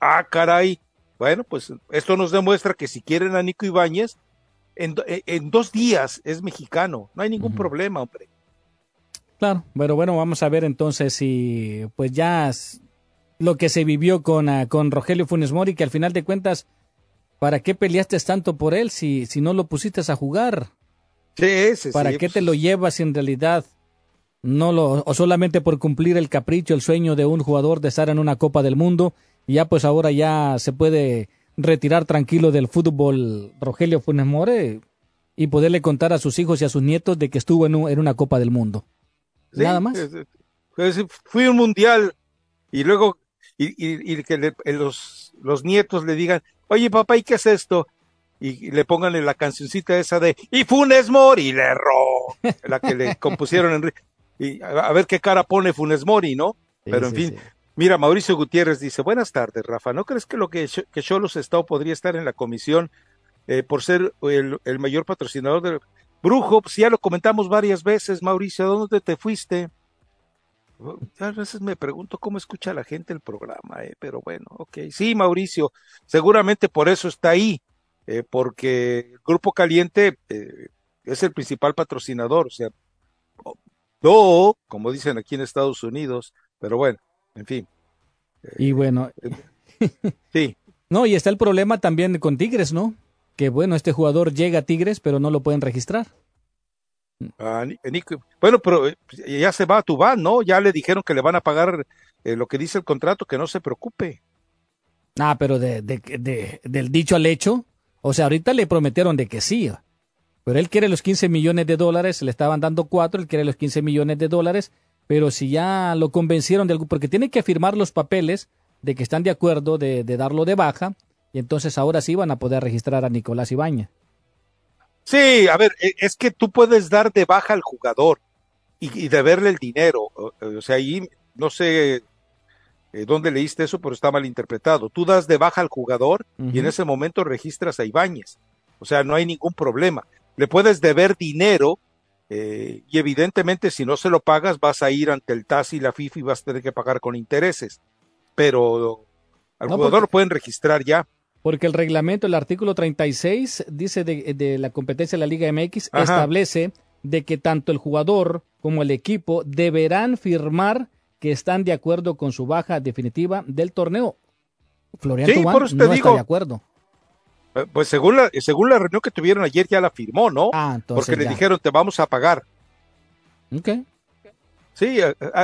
Bueno, pues esto nos demuestra que si quieren a Nico Ibáñez, en 2 días es mexicano, no hay ningún problema, hombre. Claro, pero bueno, vamos a ver entonces si pues ya lo que se vivió con Rogelio Funes Mori, que al final de cuentas, ¿para qué peleaste tanto por él si no lo pusiste a jugar? Sí. ¿Para qué te lo llevas si en realidad o solamente por cumplir el capricho, el sueño de un jugador de estar en una Copa del Mundo? Y ya pues ahora ya se puede retirar tranquilo del fútbol Rogelio Funes Mori. y poderle contar a sus hijos y a sus nietos de que estuvo en una Copa del Mundo. Sí, Nada más. Fui a un mundial y luego y que los nietos le digan, oye papá, ¿y qué es esto? Y le pongan en la cancioncita esa de y Funes Mori le erró, la que le compusieron y a ver qué cara pone Funes Mori, ¿no? Sí, pero en sí, fin, sí. Mira, Mauricio Gutiérrez dice, buenas tardes, Rafa, ¿no crees que que Xolos Estado podría estar en la comisión por ser el mayor patrocinador del Brujo? Pues ya lo comentamos varias veces, Mauricio, ¿a dónde te fuiste? A veces me pregunto cómo escucha la gente el programa, pero bueno, ok. Sí, Mauricio, seguramente por eso está ahí, porque el Grupo Caliente es el principal patrocinador, o sea, no, como dicen aquí en Estados Unidos, pero bueno, en fin. Y bueno. Sí. No, y está el problema también con Tigres, ¿no? Que bueno, este jugador llega a Tigres, pero no lo pueden registrar. Bueno, pero ya se va a Tubán, ¿no? Ya le dijeron que le van a pagar lo que dice el contrato, que no se preocupe. Ah, pero del dicho al hecho, o sea, ahorita le prometieron de que sí, pero él quiere los $15 millones, le estaban dando 4, él quiere los $15 millones, pero si ya lo convencieron porque tiene que firmar los papeles de que están de acuerdo de darlo de baja, y entonces ahora sí van a poder registrar a Nicolás Ibáñez. Sí, a ver, es que tú puedes dar de baja al jugador y deberle el dinero, o sea, ahí no sé dónde leíste eso, pero está mal interpretado. Tú das de baja al jugador y en ese momento registras a Ibáñez, o sea, no hay ningún problema. Le puedes deber dinero y evidentemente si no se lo pagas vas a ir ante el TAS y la FIFA y vas a tener que pagar con intereses, pero al jugador lo pueden registrar ya. Porque el reglamento, el artículo 36, dice de la competencia de la Liga MX, establece de que tanto el jugador como el equipo deberán firmar que están de acuerdo con su baja definitiva del torneo. Florian Tubán no está de acuerdo. Pues según la reunión que tuvieron ayer ya la firmó, ¿no? Entonces porque le dijeron, te vamos a pagar. Ok. Sí,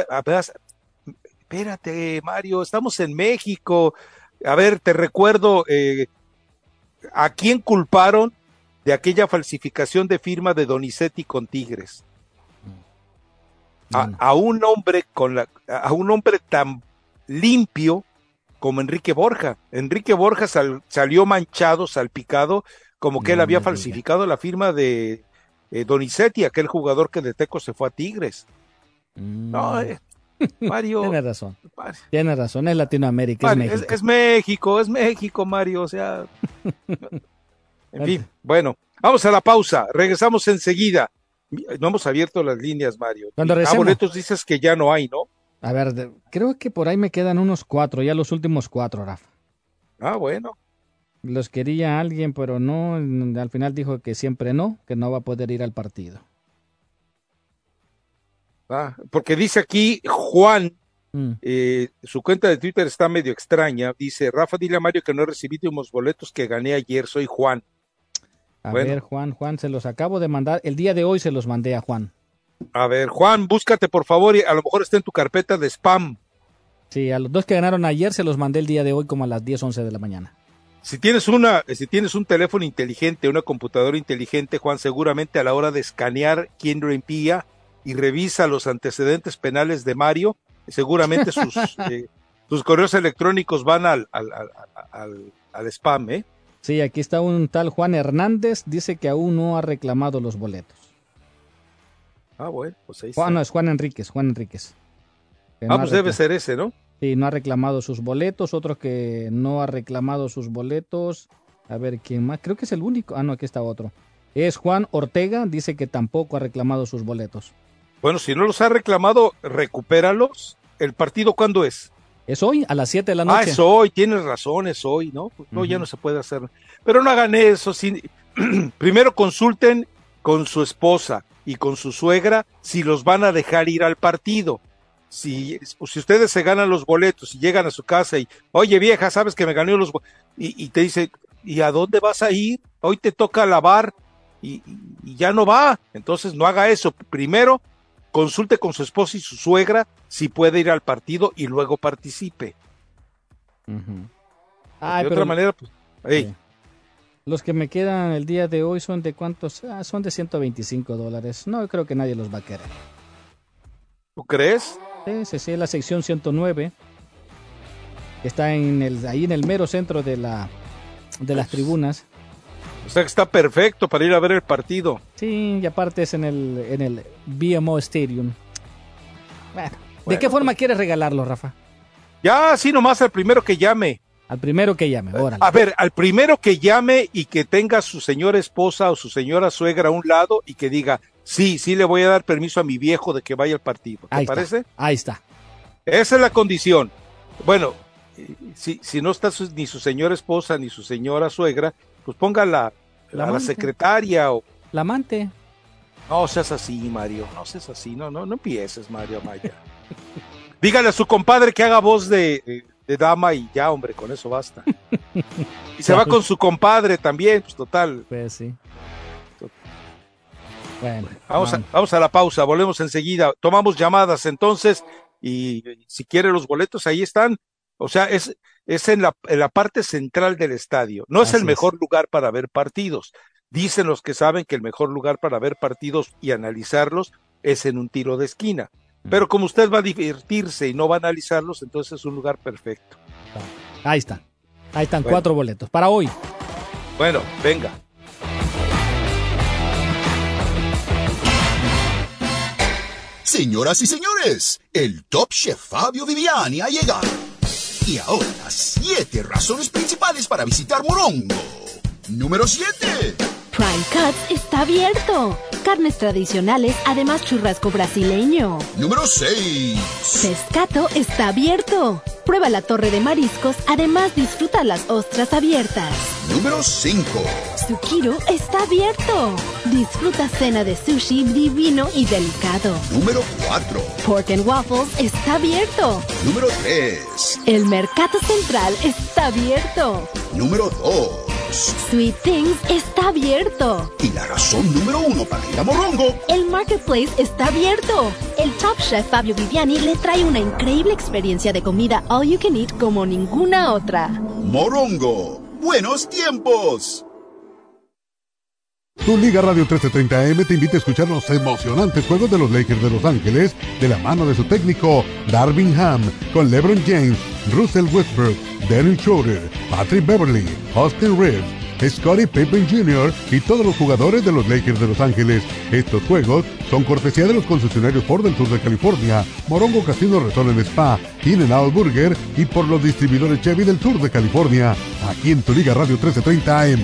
espérate, Mario, estamos en México. A ver, te recuerdo, ¿a quién culparon de aquella falsificación de firma de Donizetti con Tigres? A un hombre a un hombre tan limpio como Enrique Borja. Enrique Borja salió manchado, salpicado, como que él había falsificado la firma de Donizetti, aquel jugador que de Tecos se fue a Tigres. No, Mario. Tiene razón, es Latinoamérica, Mario, es México. Es México, Mario, o sea. En fin, bueno, vamos a la pausa, regresamos enseguida. No hemos abierto las líneas, Mario. Cuando regresemos. Boletos dices que ya no hay, ¿no? A ver, creo que por ahí me quedan unos 4, ya los últimos 4, Rafa. Bueno. Los quería alguien, pero no, al final dijo que siempre no, que no va a poder ir al partido. Porque dice aquí Juan, su cuenta de Twitter está medio extraña, dice, Rafa, dile a Mario que no recibí unos boletos que gané ayer, soy Juan. A ver, Juan, se los acabo de mandar, el día de hoy se los mandé a Juan. A ver, Juan, búscate por favor, a lo mejor está en tu carpeta de spam. Sí, a los 2 que ganaron ayer se los mandé el día de hoy como a las 10, 11 de la mañana. Si tienes un teléfono inteligente, una computadora inteligente, Juan, seguramente a la hora de escanear quién lo envía y revisa los antecedentes penales de Mario, seguramente sus correos electrónicos van al spam, ¿eh? Sí, aquí está un tal Juan Hernández, dice que aún no ha reclamado los boletos. Bueno, pues ahí está. No, es Juan Enríquez. Pues debe ser ese, ¿no? Sí, no ha reclamado sus boletos, otro que no ha reclamado sus boletos. A ver, ¿quién más? Creo que es el único. No, aquí está otro. Es Juan Ortega, dice que tampoco ha reclamado sus boletos. Bueno, si no los ha reclamado, recupéralos. ¿El partido cuándo es? Es hoy, a las 7 de la noche. Es hoy, tienes razón, es hoy, ¿no? No, ya no se puede hacer. Pero no hagan eso. Primero consulten con su esposa y con su suegra si los van a dejar ir al partido. Si ustedes se ganan los boletos y llegan a su casa y, oye vieja, sabes que me gané los boletos, y te dice, ¿y a dónde vas a ir? Hoy te toca lavar y ya no va. Entonces no haga eso. Primero consulte con su esposa y su suegra si puede ir al partido y luego participe. De otra manera, pues, sí. Los que me quedan el día de hoy son de ¿cuántos? Son de $125. No creo que nadie los va a querer. ¿Tú crees? Sí, la sección 109. Está ahí en el mero centro de las tribunas. O sea que está perfecto para ir a ver el partido. Sí, y aparte es en el BMO Stadium. Bueno, ¿de qué forma quieres regalarlo, Rafa? Ya, así nomás al primero que llame. Al primero que llame, órale. A ver, al primero que llame y que tenga su señora esposa o su señora suegra a un lado y que diga, sí le voy a dar permiso a mi viejo de que vaya al partido. ¿Te parece? Ahí está. Esa es la condición. Bueno, si no está ni su señora esposa ni su señora suegra, pues ponga la secretaria o... La amante. No seas así, Mario, no seas así, no empieces, Mario Amaya. Dígale a su compadre que haga voz de dama y ya, hombre, con eso basta. Y se va con su compadre también, pues total. Pues sí. Bueno, vamos a la pausa, volvemos enseguida, tomamos llamadas entonces y si quiere los boletos ahí están. O sea, es en la parte central del estadio. No es el mejor lugar para ver partidos. Dicen los que saben que el mejor lugar para ver partidos y analizarlos es en un tiro de esquina. Pero como usted va a divertirse y no va a analizarlos, entonces es un lugar perfecto. Ahí están 4 boletos para hoy. Bueno, venga. Señoras y señores, el Top Chef Fabio Viviani ha llegado. Y ahora, 7 razones principales para visitar Morongo. Número 7. Prime Cuts está abierto. Carnes tradicionales, además churrasco brasileño. Número 6. Pescato está abierto. Prueba la torre de mariscos, además disfruta las ostras abiertas. Número 5. Tsukiro está abierto. Disfruta cena de sushi divino y delicado. Número 4. Pork and Waffles está abierto. Número 3. El Mercado Central está abierto. Número 2. Sweet Things está abierto. Y la razón número 1 para ir a Morongo. El Marketplace está abierto. El Top Chef Fabio Viviani le trae una increíble experiencia de comida all you can eat como ninguna otra. Morongo, buenos tiempos. Tu Liga Radio 1330 AM te invita a escuchar los emocionantes juegos de los Lakers de Los Ángeles de la mano de su técnico Darvin Ham, con LeBron James, Russell Westbrook, Dennis Schroeder, Patrick Beverly, Austin Reeves, Scottie Pippen Jr. y todos los jugadores de los Lakers de Los Ángeles. Estos juegos son cortesía de los concesionarios Ford del sur de California, Morongo Casino Resort and Spa, In-N-Out Burger y por los distribuidores Chevy del sur de California. Aquí en Tu Liga Radio 1330 AM.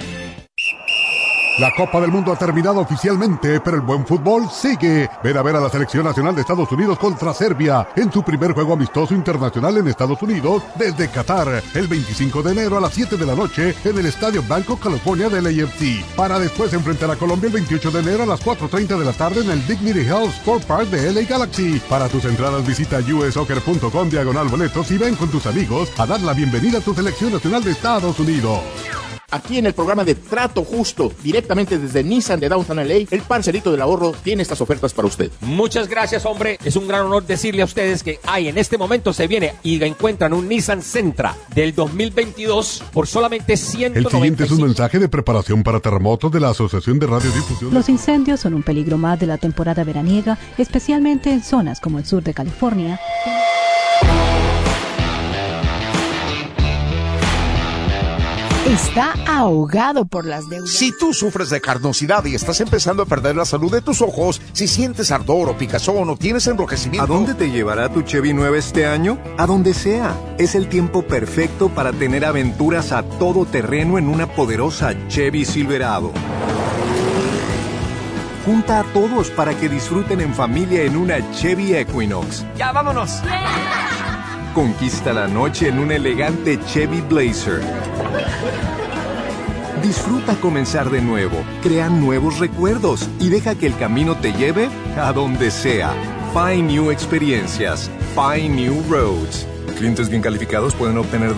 La Copa del Mundo ha terminado oficialmente, pero el buen fútbol sigue. Ven a ver a la Selección Nacional de Estados Unidos contra Serbia en su primer juego amistoso internacional en Estados Unidos desde Qatar, el 25 de enero a las 7 de la noche en el Estadio Banco California del AFC, para después enfrentar a Colombia el 28 de enero a las 4:30 de la tarde en el Dignity Health Sport Park de LA Galaxy. Para tus entradas visita ussoccer.com/boletos y ven con tus amigos a dar la bienvenida a tu Selección Nacional de Estados Unidos. Aquí en el programa de Trato Justo, directamente desde Nissan de Downtown LA, el parcerito del ahorro tiene estas ofertas para usted. Muchas gracias, hombre. Es un gran honor decirle a ustedes que en este momento se viene y encuentran un Nissan Sentra del 2022 por solamente $195. El siguiente es un mensaje de preparación para terremotos de la Asociación de Radiodifusión. Los incendios son un peligro más de la temporada veraniega, especialmente en zonas como el sur de California. Está ahogado por las deudas. Si tú sufres de carnosidad y estás empezando a perder la salud de tus ojos, si sientes ardor o picazón o tienes enrojecimiento... ¿A dónde te llevará tu Chevy nueva este año? A donde sea. Es el tiempo perfecto para tener aventuras a todo terreno en una poderosa Chevy Silverado. Junta a todos para que disfruten en familia en una Chevy Equinox. ¡Ya, vámonos! Conquista la noche en un elegante Chevy Blazer. Disfruta comenzar de nuevo, crea nuevos recuerdos y deja que el camino te lleve a donde sea. Find New Experiencias, Find New Roads. Clientes bien calificados pueden obtener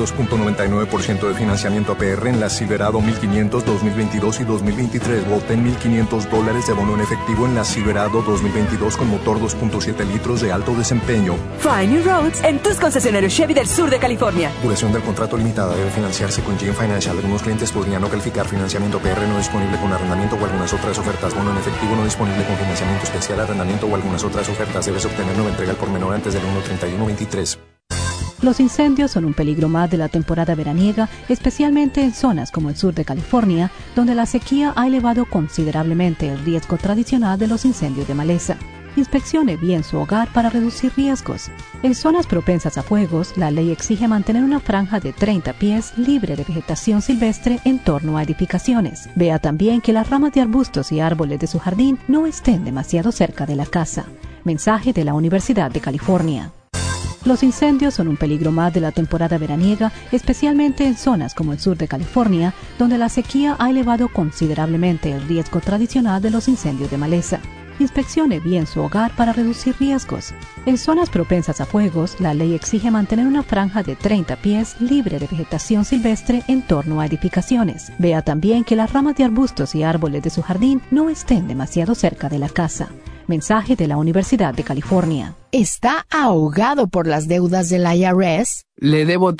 2.99% de financiamiento APR en la Silverado 1500 2022 y 2023 o obtén $1,500 de bono en efectivo en la Silverado 2022 con motor 2.7 litros de alto desempeño. Find New Roads en tus concesionarios Chevy del sur de California. Duración del contrato limitada, debe financiarse con GM Financial. Algunos clientes podrían no calificar. Financiamiento APR no disponible con arrendamiento o algunas otras ofertas. Bono en efectivo no disponible con financiamiento especial, arrendamiento o algunas otras ofertas. Debes obtener nueva entrega al por menor antes del 1/31/23. Los incendios son un peligro más de la temporada veraniega, especialmente en zonas como el sur de California, donde la sequía ha elevado considerablemente el riesgo tradicional de los incendios de maleza. Inspeccione bien su hogar para reducir riesgos. En zonas propensas a fuegos, la ley exige mantener una franja de 30 pies libre de vegetación silvestre en torno a edificaciones. Vea también que las ramas de arbustos y árboles de su jardín no estén demasiado cerca de la casa. Mensaje de la Universidad de California. Los incendios son un peligro más de la temporada veraniega, especialmente en zonas como el sur de California, donde la sequía ha elevado considerablemente el riesgo tradicional de los incendios de maleza. Inspeccione bien su hogar para reducir riesgos. En zonas propensas a fuegos, la ley exige mantener una franja de 30 pies libre de vegetación silvestre en torno a edificaciones. Vea también que las ramas de arbustos y árboles de su jardín no estén demasiado cerca de la casa. Mensaje de la Universidad de California. ¿Está ahogado por las deudas del IRS? Le debo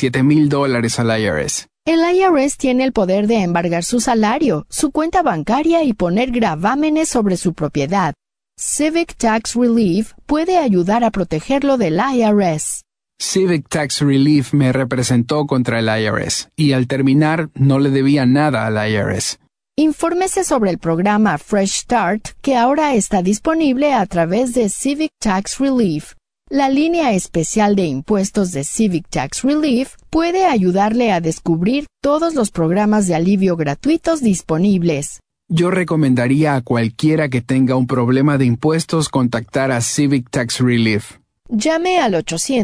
$37,000 al IRS. El IRS tiene el poder de embargar su salario, su cuenta bancaria y poner gravámenes sobre su propiedad. Civic Tax Relief puede ayudar a protegerlo del IRS. Civic Tax Relief me representó contra el IRS y al terminar no le debía nada al IRS. Infórmese sobre el programa Fresh Start, que ahora está disponible a través de Civic Tax Relief. La línea especial de impuestos de Civic Tax Relief puede ayudarle a descubrir todos los programas de alivio gratuitos disponibles. Yo recomendaría a cualquiera que tenga un problema de impuestos contactar a Civic Tax Relief. Llame al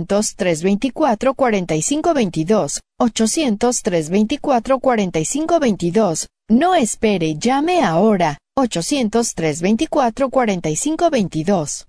800-324-4522. 800-324-4522. No espere, llame ahora. 800-324-4522.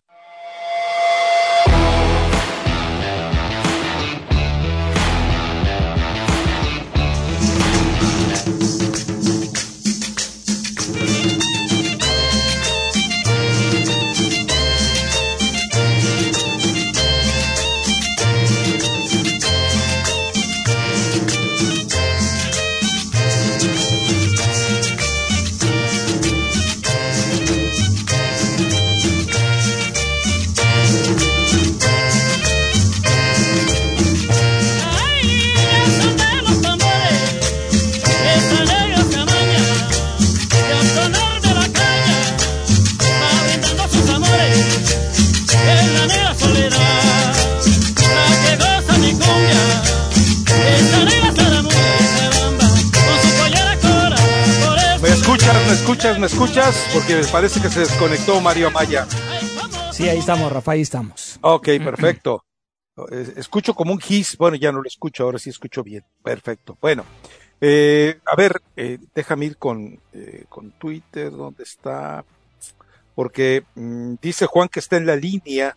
¿Me escuchas? Porque me parece que se desconectó Mario Amaya. Sí, ahí estamos, Rafa, ahí estamos. Ok, perfecto. Escucho como un hiss, bueno, ya no lo escucho, ahora sí escucho bien. Perfecto. Bueno, a ver, déjame ir con Twitter, ¿dónde está? Porque dice Juan que está en la línea,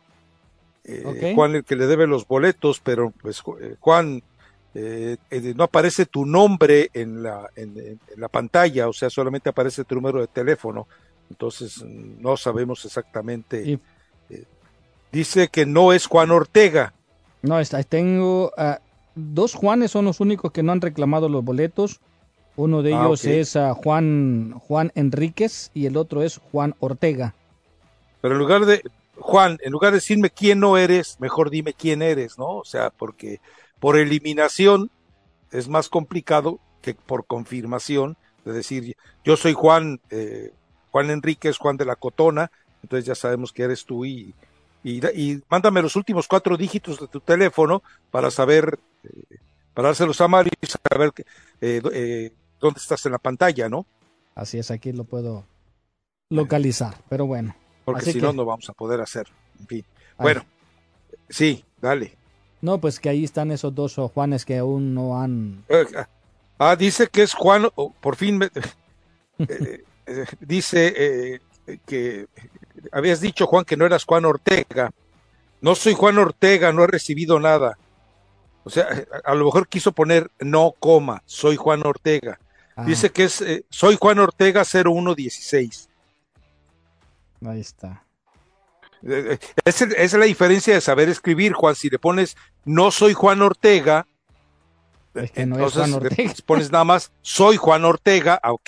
okay. Juan el que le debe los boletos, pero pues Juan, no aparece tu nombre en la pantalla, o sea, solamente aparece tu número de teléfono, entonces no sabemos exactamente. Dice que no es Juan Ortega. No, tengo dos Juanes, son los únicos que no han reclamado los boletos. Uno de ellos okay. Es Juan Enríquez y el otro es Juan Ortega. Pero en lugar de decirme quién no eres, mejor dime quién eres, ¿no? O sea, porque por eliminación es más complicado que por confirmación, de decir, yo soy Juan Enríquez, Juan de la Cotona, entonces ya sabemos que eres tú y mándame los últimos 4 dígitos de tu teléfono para saber, para dárselos a Mario y saber dónde estás en la pantalla, ¿no? Así es, aquí lo puedo localizar, pero bueno. Porque si no, no vamos a poder hacer, en fin. Bueno, sí, dale. No, pues que ahí están esos dos Juanes que aún no han... dice que es Juan, por fin, dice que habías dicho, Juan, que no eras Juan Ortega. No soy Juan Ortega, no he recibido nada. O sea, a lo mejor quiso poner no coma, soy Juan Ortega. Dice que es soy Juan Ortega 0116. Ahí está. Esa es la diferencia de saber escribir, Juan. Si le pones no soy Juan Ortega, es que no entonces es Juan Ortega. pones nada más soy Juan Ortega, ok.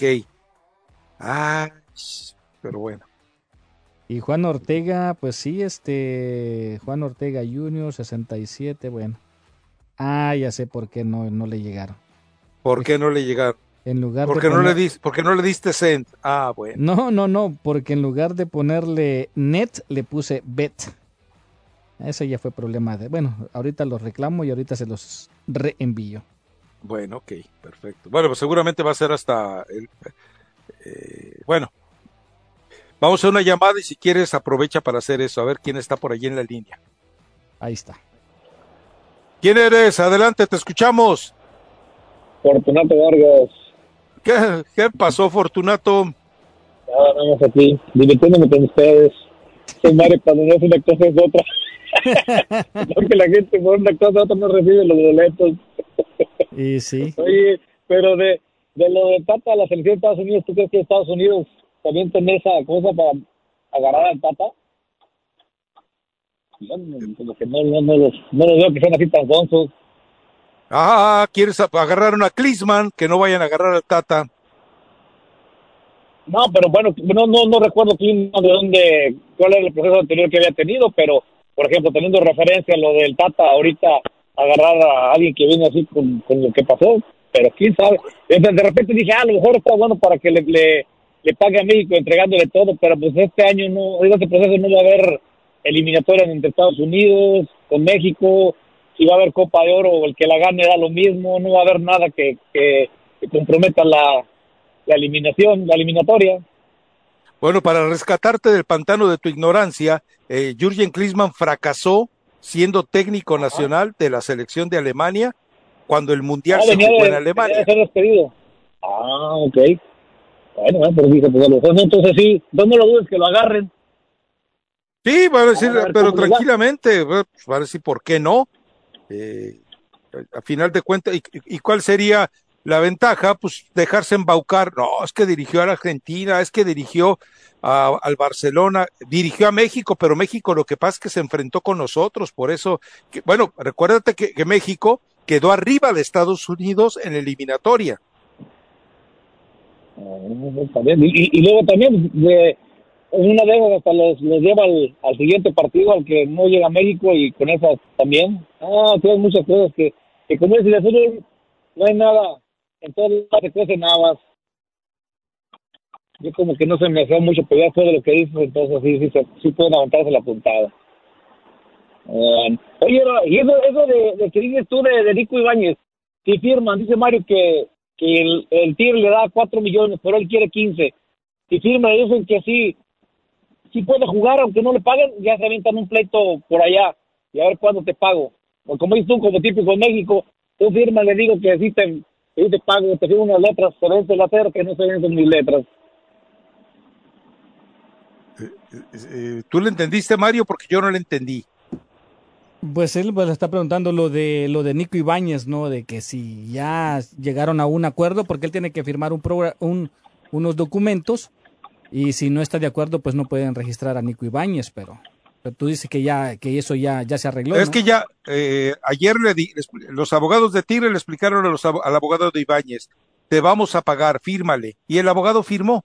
Pero bueno. Y Juan Ortega, pues sí, Juan Ortega Jr., 67, bueno. Ya sé por qué no le llegaron. ¿Por qué no le llegaron? En lugar porque de porque no le diste send. Bueno. No, porque en lugar de ponerle net, le puse bet. Ese ya fue problema bueno, ahorita los reclamo y ahorita se los reenvío. Bueno, ok, perfecto. Bueno, pues seguramente va a ser hasta bueno. Vamos a una llamada y si quieres aprovecha para hacer eso, a ver quién está por allí en la línea. Ahí está. ¿Quién eres? Adelante, te escuchamos. Fortunato Vargas. ¿Qué pasó, Fortunato? Nada más aquí, divirtiéndome con ustedes. Soy Mario, cuando no es una cosa es otra. Porque la gente por una cosa otra no recibe los boletos. Y sí. Oye, pero de lo de Tata a la selección de Estados Unidos, ¿tú crees que Estados Unidos también tiene esa cosa para agarrar al Tata? Como que no los veo que sean así tan sonsos. ¿Quieres agarrar a Klinsmann? Que no vayan a agarrar al Tata. No, pero bueno, no recuerdo Klinsmann cuál era el proceso anterior que había tenido, pero, por ejemplo, teniendo referencia a lo del Tata, ahorita agarrar a alguien que viene así con lo que pasó, pero quién sabe. Entonces, de repente dije, a lo mejor está bueno para que le pague a México entregándole todo, pero pues este año este proceso no va a haber eliminatorias entre Estados Unidos, con México. Si va a haber Copa de Oro o el que la gane da lo mismo, no va a haber nada que comprometa la eliminatoria. Bueno, para rescatarte del pantano de tu ignorancia, Jürgen Klinsmann fracasó siendo técnico nacional de la selección de Alemania cuando el Mundial se jugó en Alemania. Ser despedido. Ok. Bueno, pero dije, pues a lo mejor entonces sí, no lo dudes que lo agarren. Sí, va a decir, pero tranquilamente, va a decir, ¿por qué no? A final de cuentas, ¿y cuál sería la ventaja? Pues dejarse embaucar. No, es que dirigió a la Argentina, es que dirigió al Barcelona, dirigió a México, pero México lo que pasa es que se enfrentó con nosotros, por eso, bueno, recuérdate que México quedó arriba de Estados Unidos en la eliminatoria. Y luego también una de esas hasta los lleva al siguiente partido, al que no llega a México, y con esas también. Tienes muchas cosas que como dice el fútbol, no hay nada, en todas las se cuecen habas. Yo como que no se me hace mucho pegar todo lo que dices, entonces sí pueden aventarse la puntada. Oye, y eso de que dices tú de Nico Ibáñez, si firman, dice Mario que el Tigre le da 4 millones, pero él quiere 15. Si firman y dicen que sí puede jugar, aunque no le paguen, ya se avientan un pleito por allá, y a ver cuándo te pago. O como dices tú, como típico en México, tú firmas, le digo que sí te pago, te firmo unas letras, se vence la cero, que no se vencen mis letras. ¿Tú le entendiste, Mario? Porque yo no le entendí. Pues él le está preguntando lo de Nico Ibáñez, ¿no? De que si ya llegaron a un acuerdo, porque él tiene que firmar unos documentos, y si no está de acuerdo, pues no pueden registrar a Nico Ibáñez, pero tú dices que eso ya se arregló, Es ¿no? que ya ayer los abogados de Tigre le explicaron al abogado de Ibáñez, te vamos a pagar, fírmale, y el abogado firmó.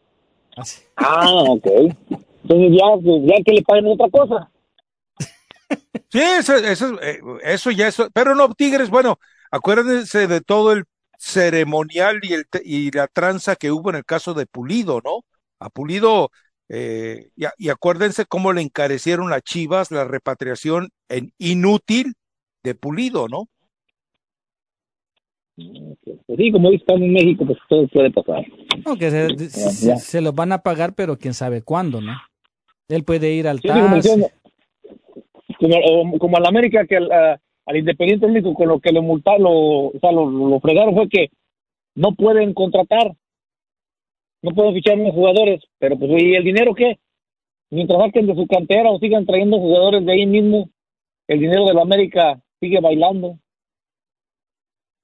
Ok. Entonces ya que le paguen otra cosa. Sí, eso ya es, pero no, Tigres, bueno, acuérdense de todo el ceremonial y la tranza que hubo en el caso de Pulido, ¿no? A Pulido, y acuérdense cómo le encarecieron a Chivas la repatriación en inútil de Pulido, ¿no? Pues sí, como están en México, pues todo puede pasar. No, que se los van a pagar, pero quién sabe cuándo, ¿no? Él puede ir al TAS. Como al América, que al Independiente México, con lo que le multaron, lo fregaron, fue que no pueden contratar, no pueden fichar más jugadores, pero pues, ¿y el dinero qué? Mientras saquen de su cantera o sigan trayendo jugadores de ahí mismo, el dinero de la América sigue bailando.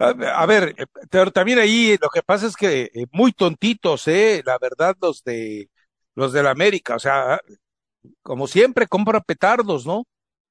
A ver, pero también ahí lo que pasa es que muy tontitos, la verdad, los del América, o sea, como siempre compra petardos, ¿no?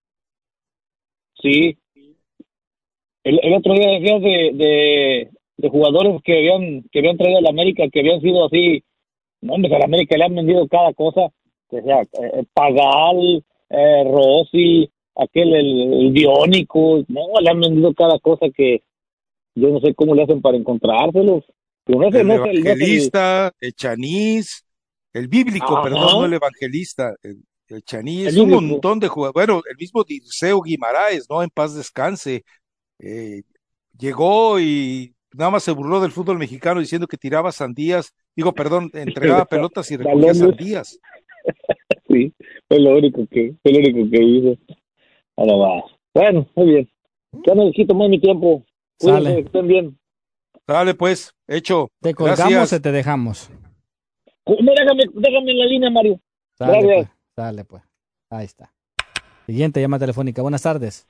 Sí. El otro día decías de jugadores que habían traído a la América, que habían sido así. No, hombre, a la América le han vendido cada cosa, que sea Pagal, Rossi, el Biónico, no, le han vendido cada cosa que yo no sé cómo le hacen para encontrárselos. Pero no es El no es evangelista, el Chanís, el bíblico, Ajá. perdón, no el evangelista, el Chanís, El un bíblico. montón de jugadores, bueno, el mismo Dirceu Guimaraes, ¿no? En paz descanse, llegó y nada más se burló del fútbol mexicano diciendo que tiraba sandías, perdón, entregaba pelotas y recogía Balones. sandías. Sí, fue lo único que hizo. Ahora va. Bueno, muy bien. Ya no les quito más mi tiempo. Cuídense, Sale. que estén bien. Dale, pues, hecho. ¿Te colgamos Gracias. o te dejamos? No, déjame en la línea, Mario. Sale, Gracias. pues. Sale, pues. Ahí está. Siguiente llamada telefónica. Buenas tardes.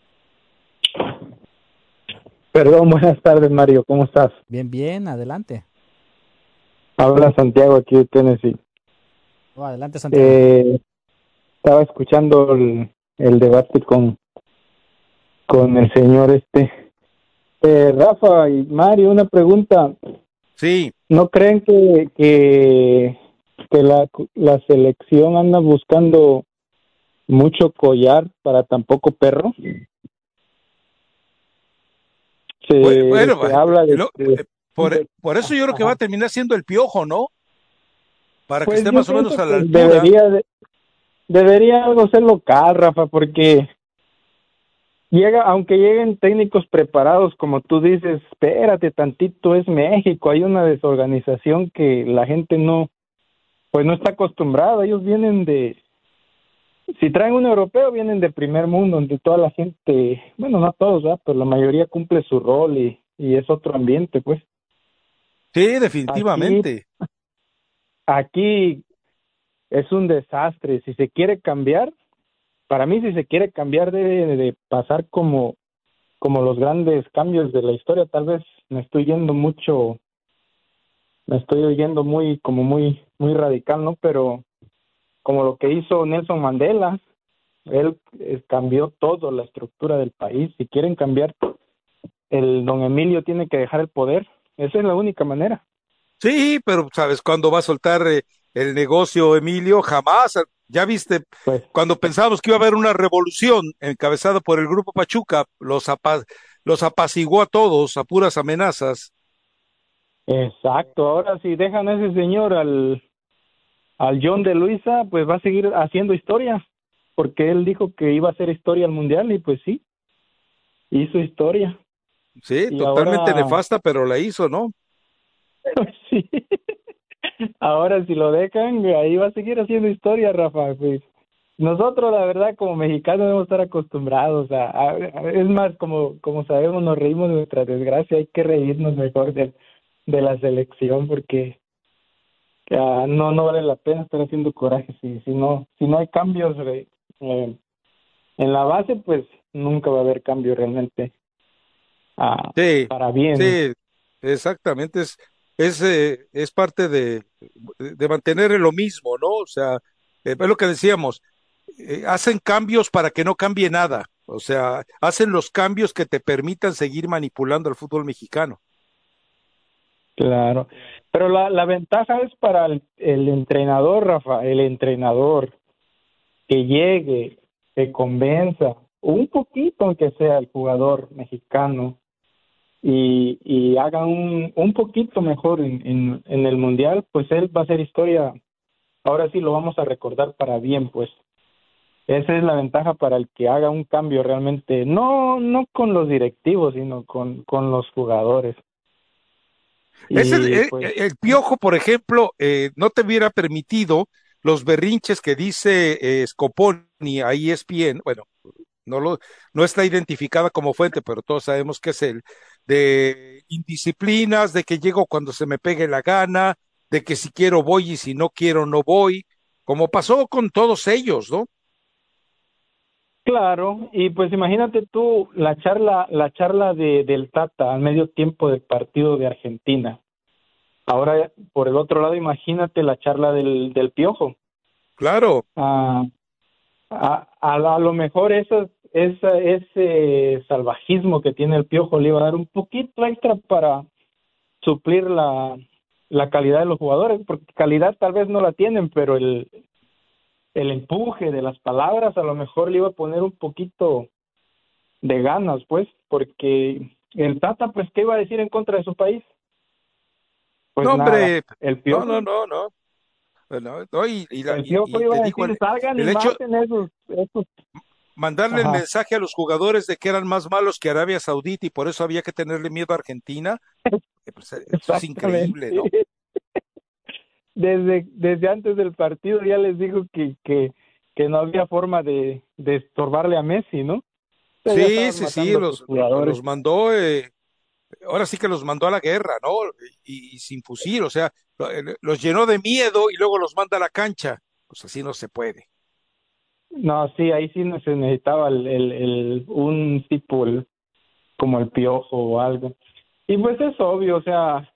Perdón, buenas tardes, Mario. ¿Cómo estás? Bien, bien. Adelante. Habla Santiago aquí de Tennessee. Oh, adelante, Santiago. Estaba escuchando el debate con el señor Rafa y Mario, una pregunta. Sí. ¿No creen que la selección anda buscando mucho collar para tan poco perro? Bueno, se habla de, por eso yo creo que va a terminar siendo el Piojo, ¿no? Para que pues esté yo más o menos pienso a la que altura. debería algo ser local, Rafa, porque aunque lleguen técnicos preparados, como tú dices, espérate tantito, es México, hay una desorganización que la gente no está acostumbrada. Ellos vienen si traen un europeo, vienen de primer mundo, donde toda la gente, bueno, no todos, ¿verdad? Pero la mayoría cumple su rol y es otro ambiente, pues. Sí, definitivamente. Aquí es un desastre. Si se quiere cambiar, para mí, si se quiere cambiar, debe de pasar como los grandes cambios de la historia. Tal vez me estoy oyendo muy radical, ¿no? Pero como lo que hizo Nelson Mandela, él cambió toda la estructura del país. Si quieren cambiar, el don Emilio tiene que dejar el poder. Esa es la única manera. Sí, pero ¿sabes cuándo va a soltar el negocio Emilio? Jamás. Ya viste, cuando pensábamos que iba a haber una revolución encabezada por el Grupo Pachuca, los apaciguó a todos a puras amenazas. Exacto. Ahora si dejan a ese señor al John de Luisa, pues va a seguir haciendo historia, porque él dijo que iba a hacer historia al Mundial y pues sí, hizo historia. Sí, y totalmente ahora, nefasta, pero la hizo, ¿no? sí. Ahora si lo dejan, ahí va a seguir haciendo historia, Rafa. Pues nosotros, la verdad, como mexicanos debemos estar acostumbrados es más, como sabemos, nos reímos de nuestra desgracia. Hay que reírnos mejor de la selección, porque no vale la pena estar haciendo coraje. Si no hay cambios en la base, pues nunca va a haber cambio realmente para bien. Sí, exactamente. Es parte de mantener lo mismo, ¿no? O sea, es lo que decíamos, hacen cambios para que no cambie nada. O sea, hacen los cambios que te permitan seguir manipulando al fútbol mexicano. Claro, pero la ventaja es para el entrenador, Rafa, el entrenador que llegue, que convenza un poquito, aunque sea el jugador mexicano, y haga un poquito mejor en el Mundial, pues él va a hacer historia. Ahora sí lo vamos a recordar para bien, pues. Esa es la ventaja para el que haga un cambio realmente, no con los directivos, sino con los jugadores. El Piojo, por ejemplo, no te hubiera permitido los berrinches que dice Scoponi a ESPN, bueno, no está identificada como fuente, pero todos sabemos que es él, de indisciplinas, de que llego cuando se me pegue la gana, de que si quiero voy y si no quiero no voy, como pasó con todos ellos, ¿no? Claro, y pues imagínate tú la charla del Tata al medio tiempo del partido de Argentina. Ahora, por el otro lado, imagínate la charla del Piojo. Claro. A lo mejor ese salvajismo que tiene el Piojo le iba a dar un poquito extra para suplir la calidad de los jugadores, porque calidad tal vez no la tienen, pero el empuje de las palabras a lo mejor le iba a poner un poquito de ganas, pues, porque el Tata, pues, ¿qué iba a decir en contra de su país? Pues no, hombre, nada, el Piojo. No, y el Piojo iba a decir, salgan y maten esos. Mandarle Ajá. el mensaje a los jugadores de que eran más malos que Arabia Saudita y por eso había que tenerle miedo a Argentina. Pues, eso es increíble, ¿no? Desde antes del partido ya les dijo que no había forma de estorbarle a Messi, ¿no? Sí, los mandó, ahora sí que los mandó a la guerra, ¿no? Y sin fusil, o sea, los llenó de miedo y luego los manda a la cancha. Pues así no se puede. No, sí, ahí sí no se necesitaba un tipo como el Piojo o algo. Y pues es obvio, o sea,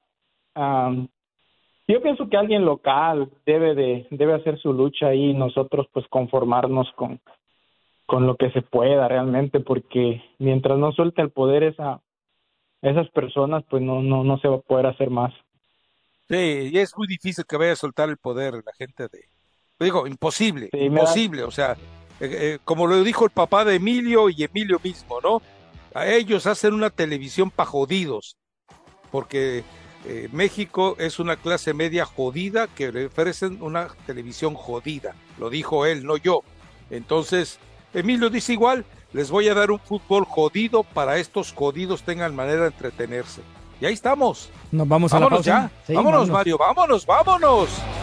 yo pienso que alguien local debe hacer su lucha ahí y nosotros pues conformarnos con lo que se pueda realmente, porque mientras no suelte el poder esas personas, pues no se va a poder hacer más. Sí, y es muy difícil que vaya a soltar el poder la gente digo, imposible, sí, imposible, o sea, como lo dijo el papá de Emilio y Emilio mismo, ¿no? A ellos hacen una televisión pa' jodidos, porque México es una clase media jodida que le ofrecen una televisión jodida, lo dijo él, no yo. Entonces, Emilio dice igual, les voy a dar un fútbol jodido para estos jodidos tengan manera de entretenerse. Y ahí estamos. Nos vamos a la pausa. Ya. Sí, vámonos, Mario, vámonos.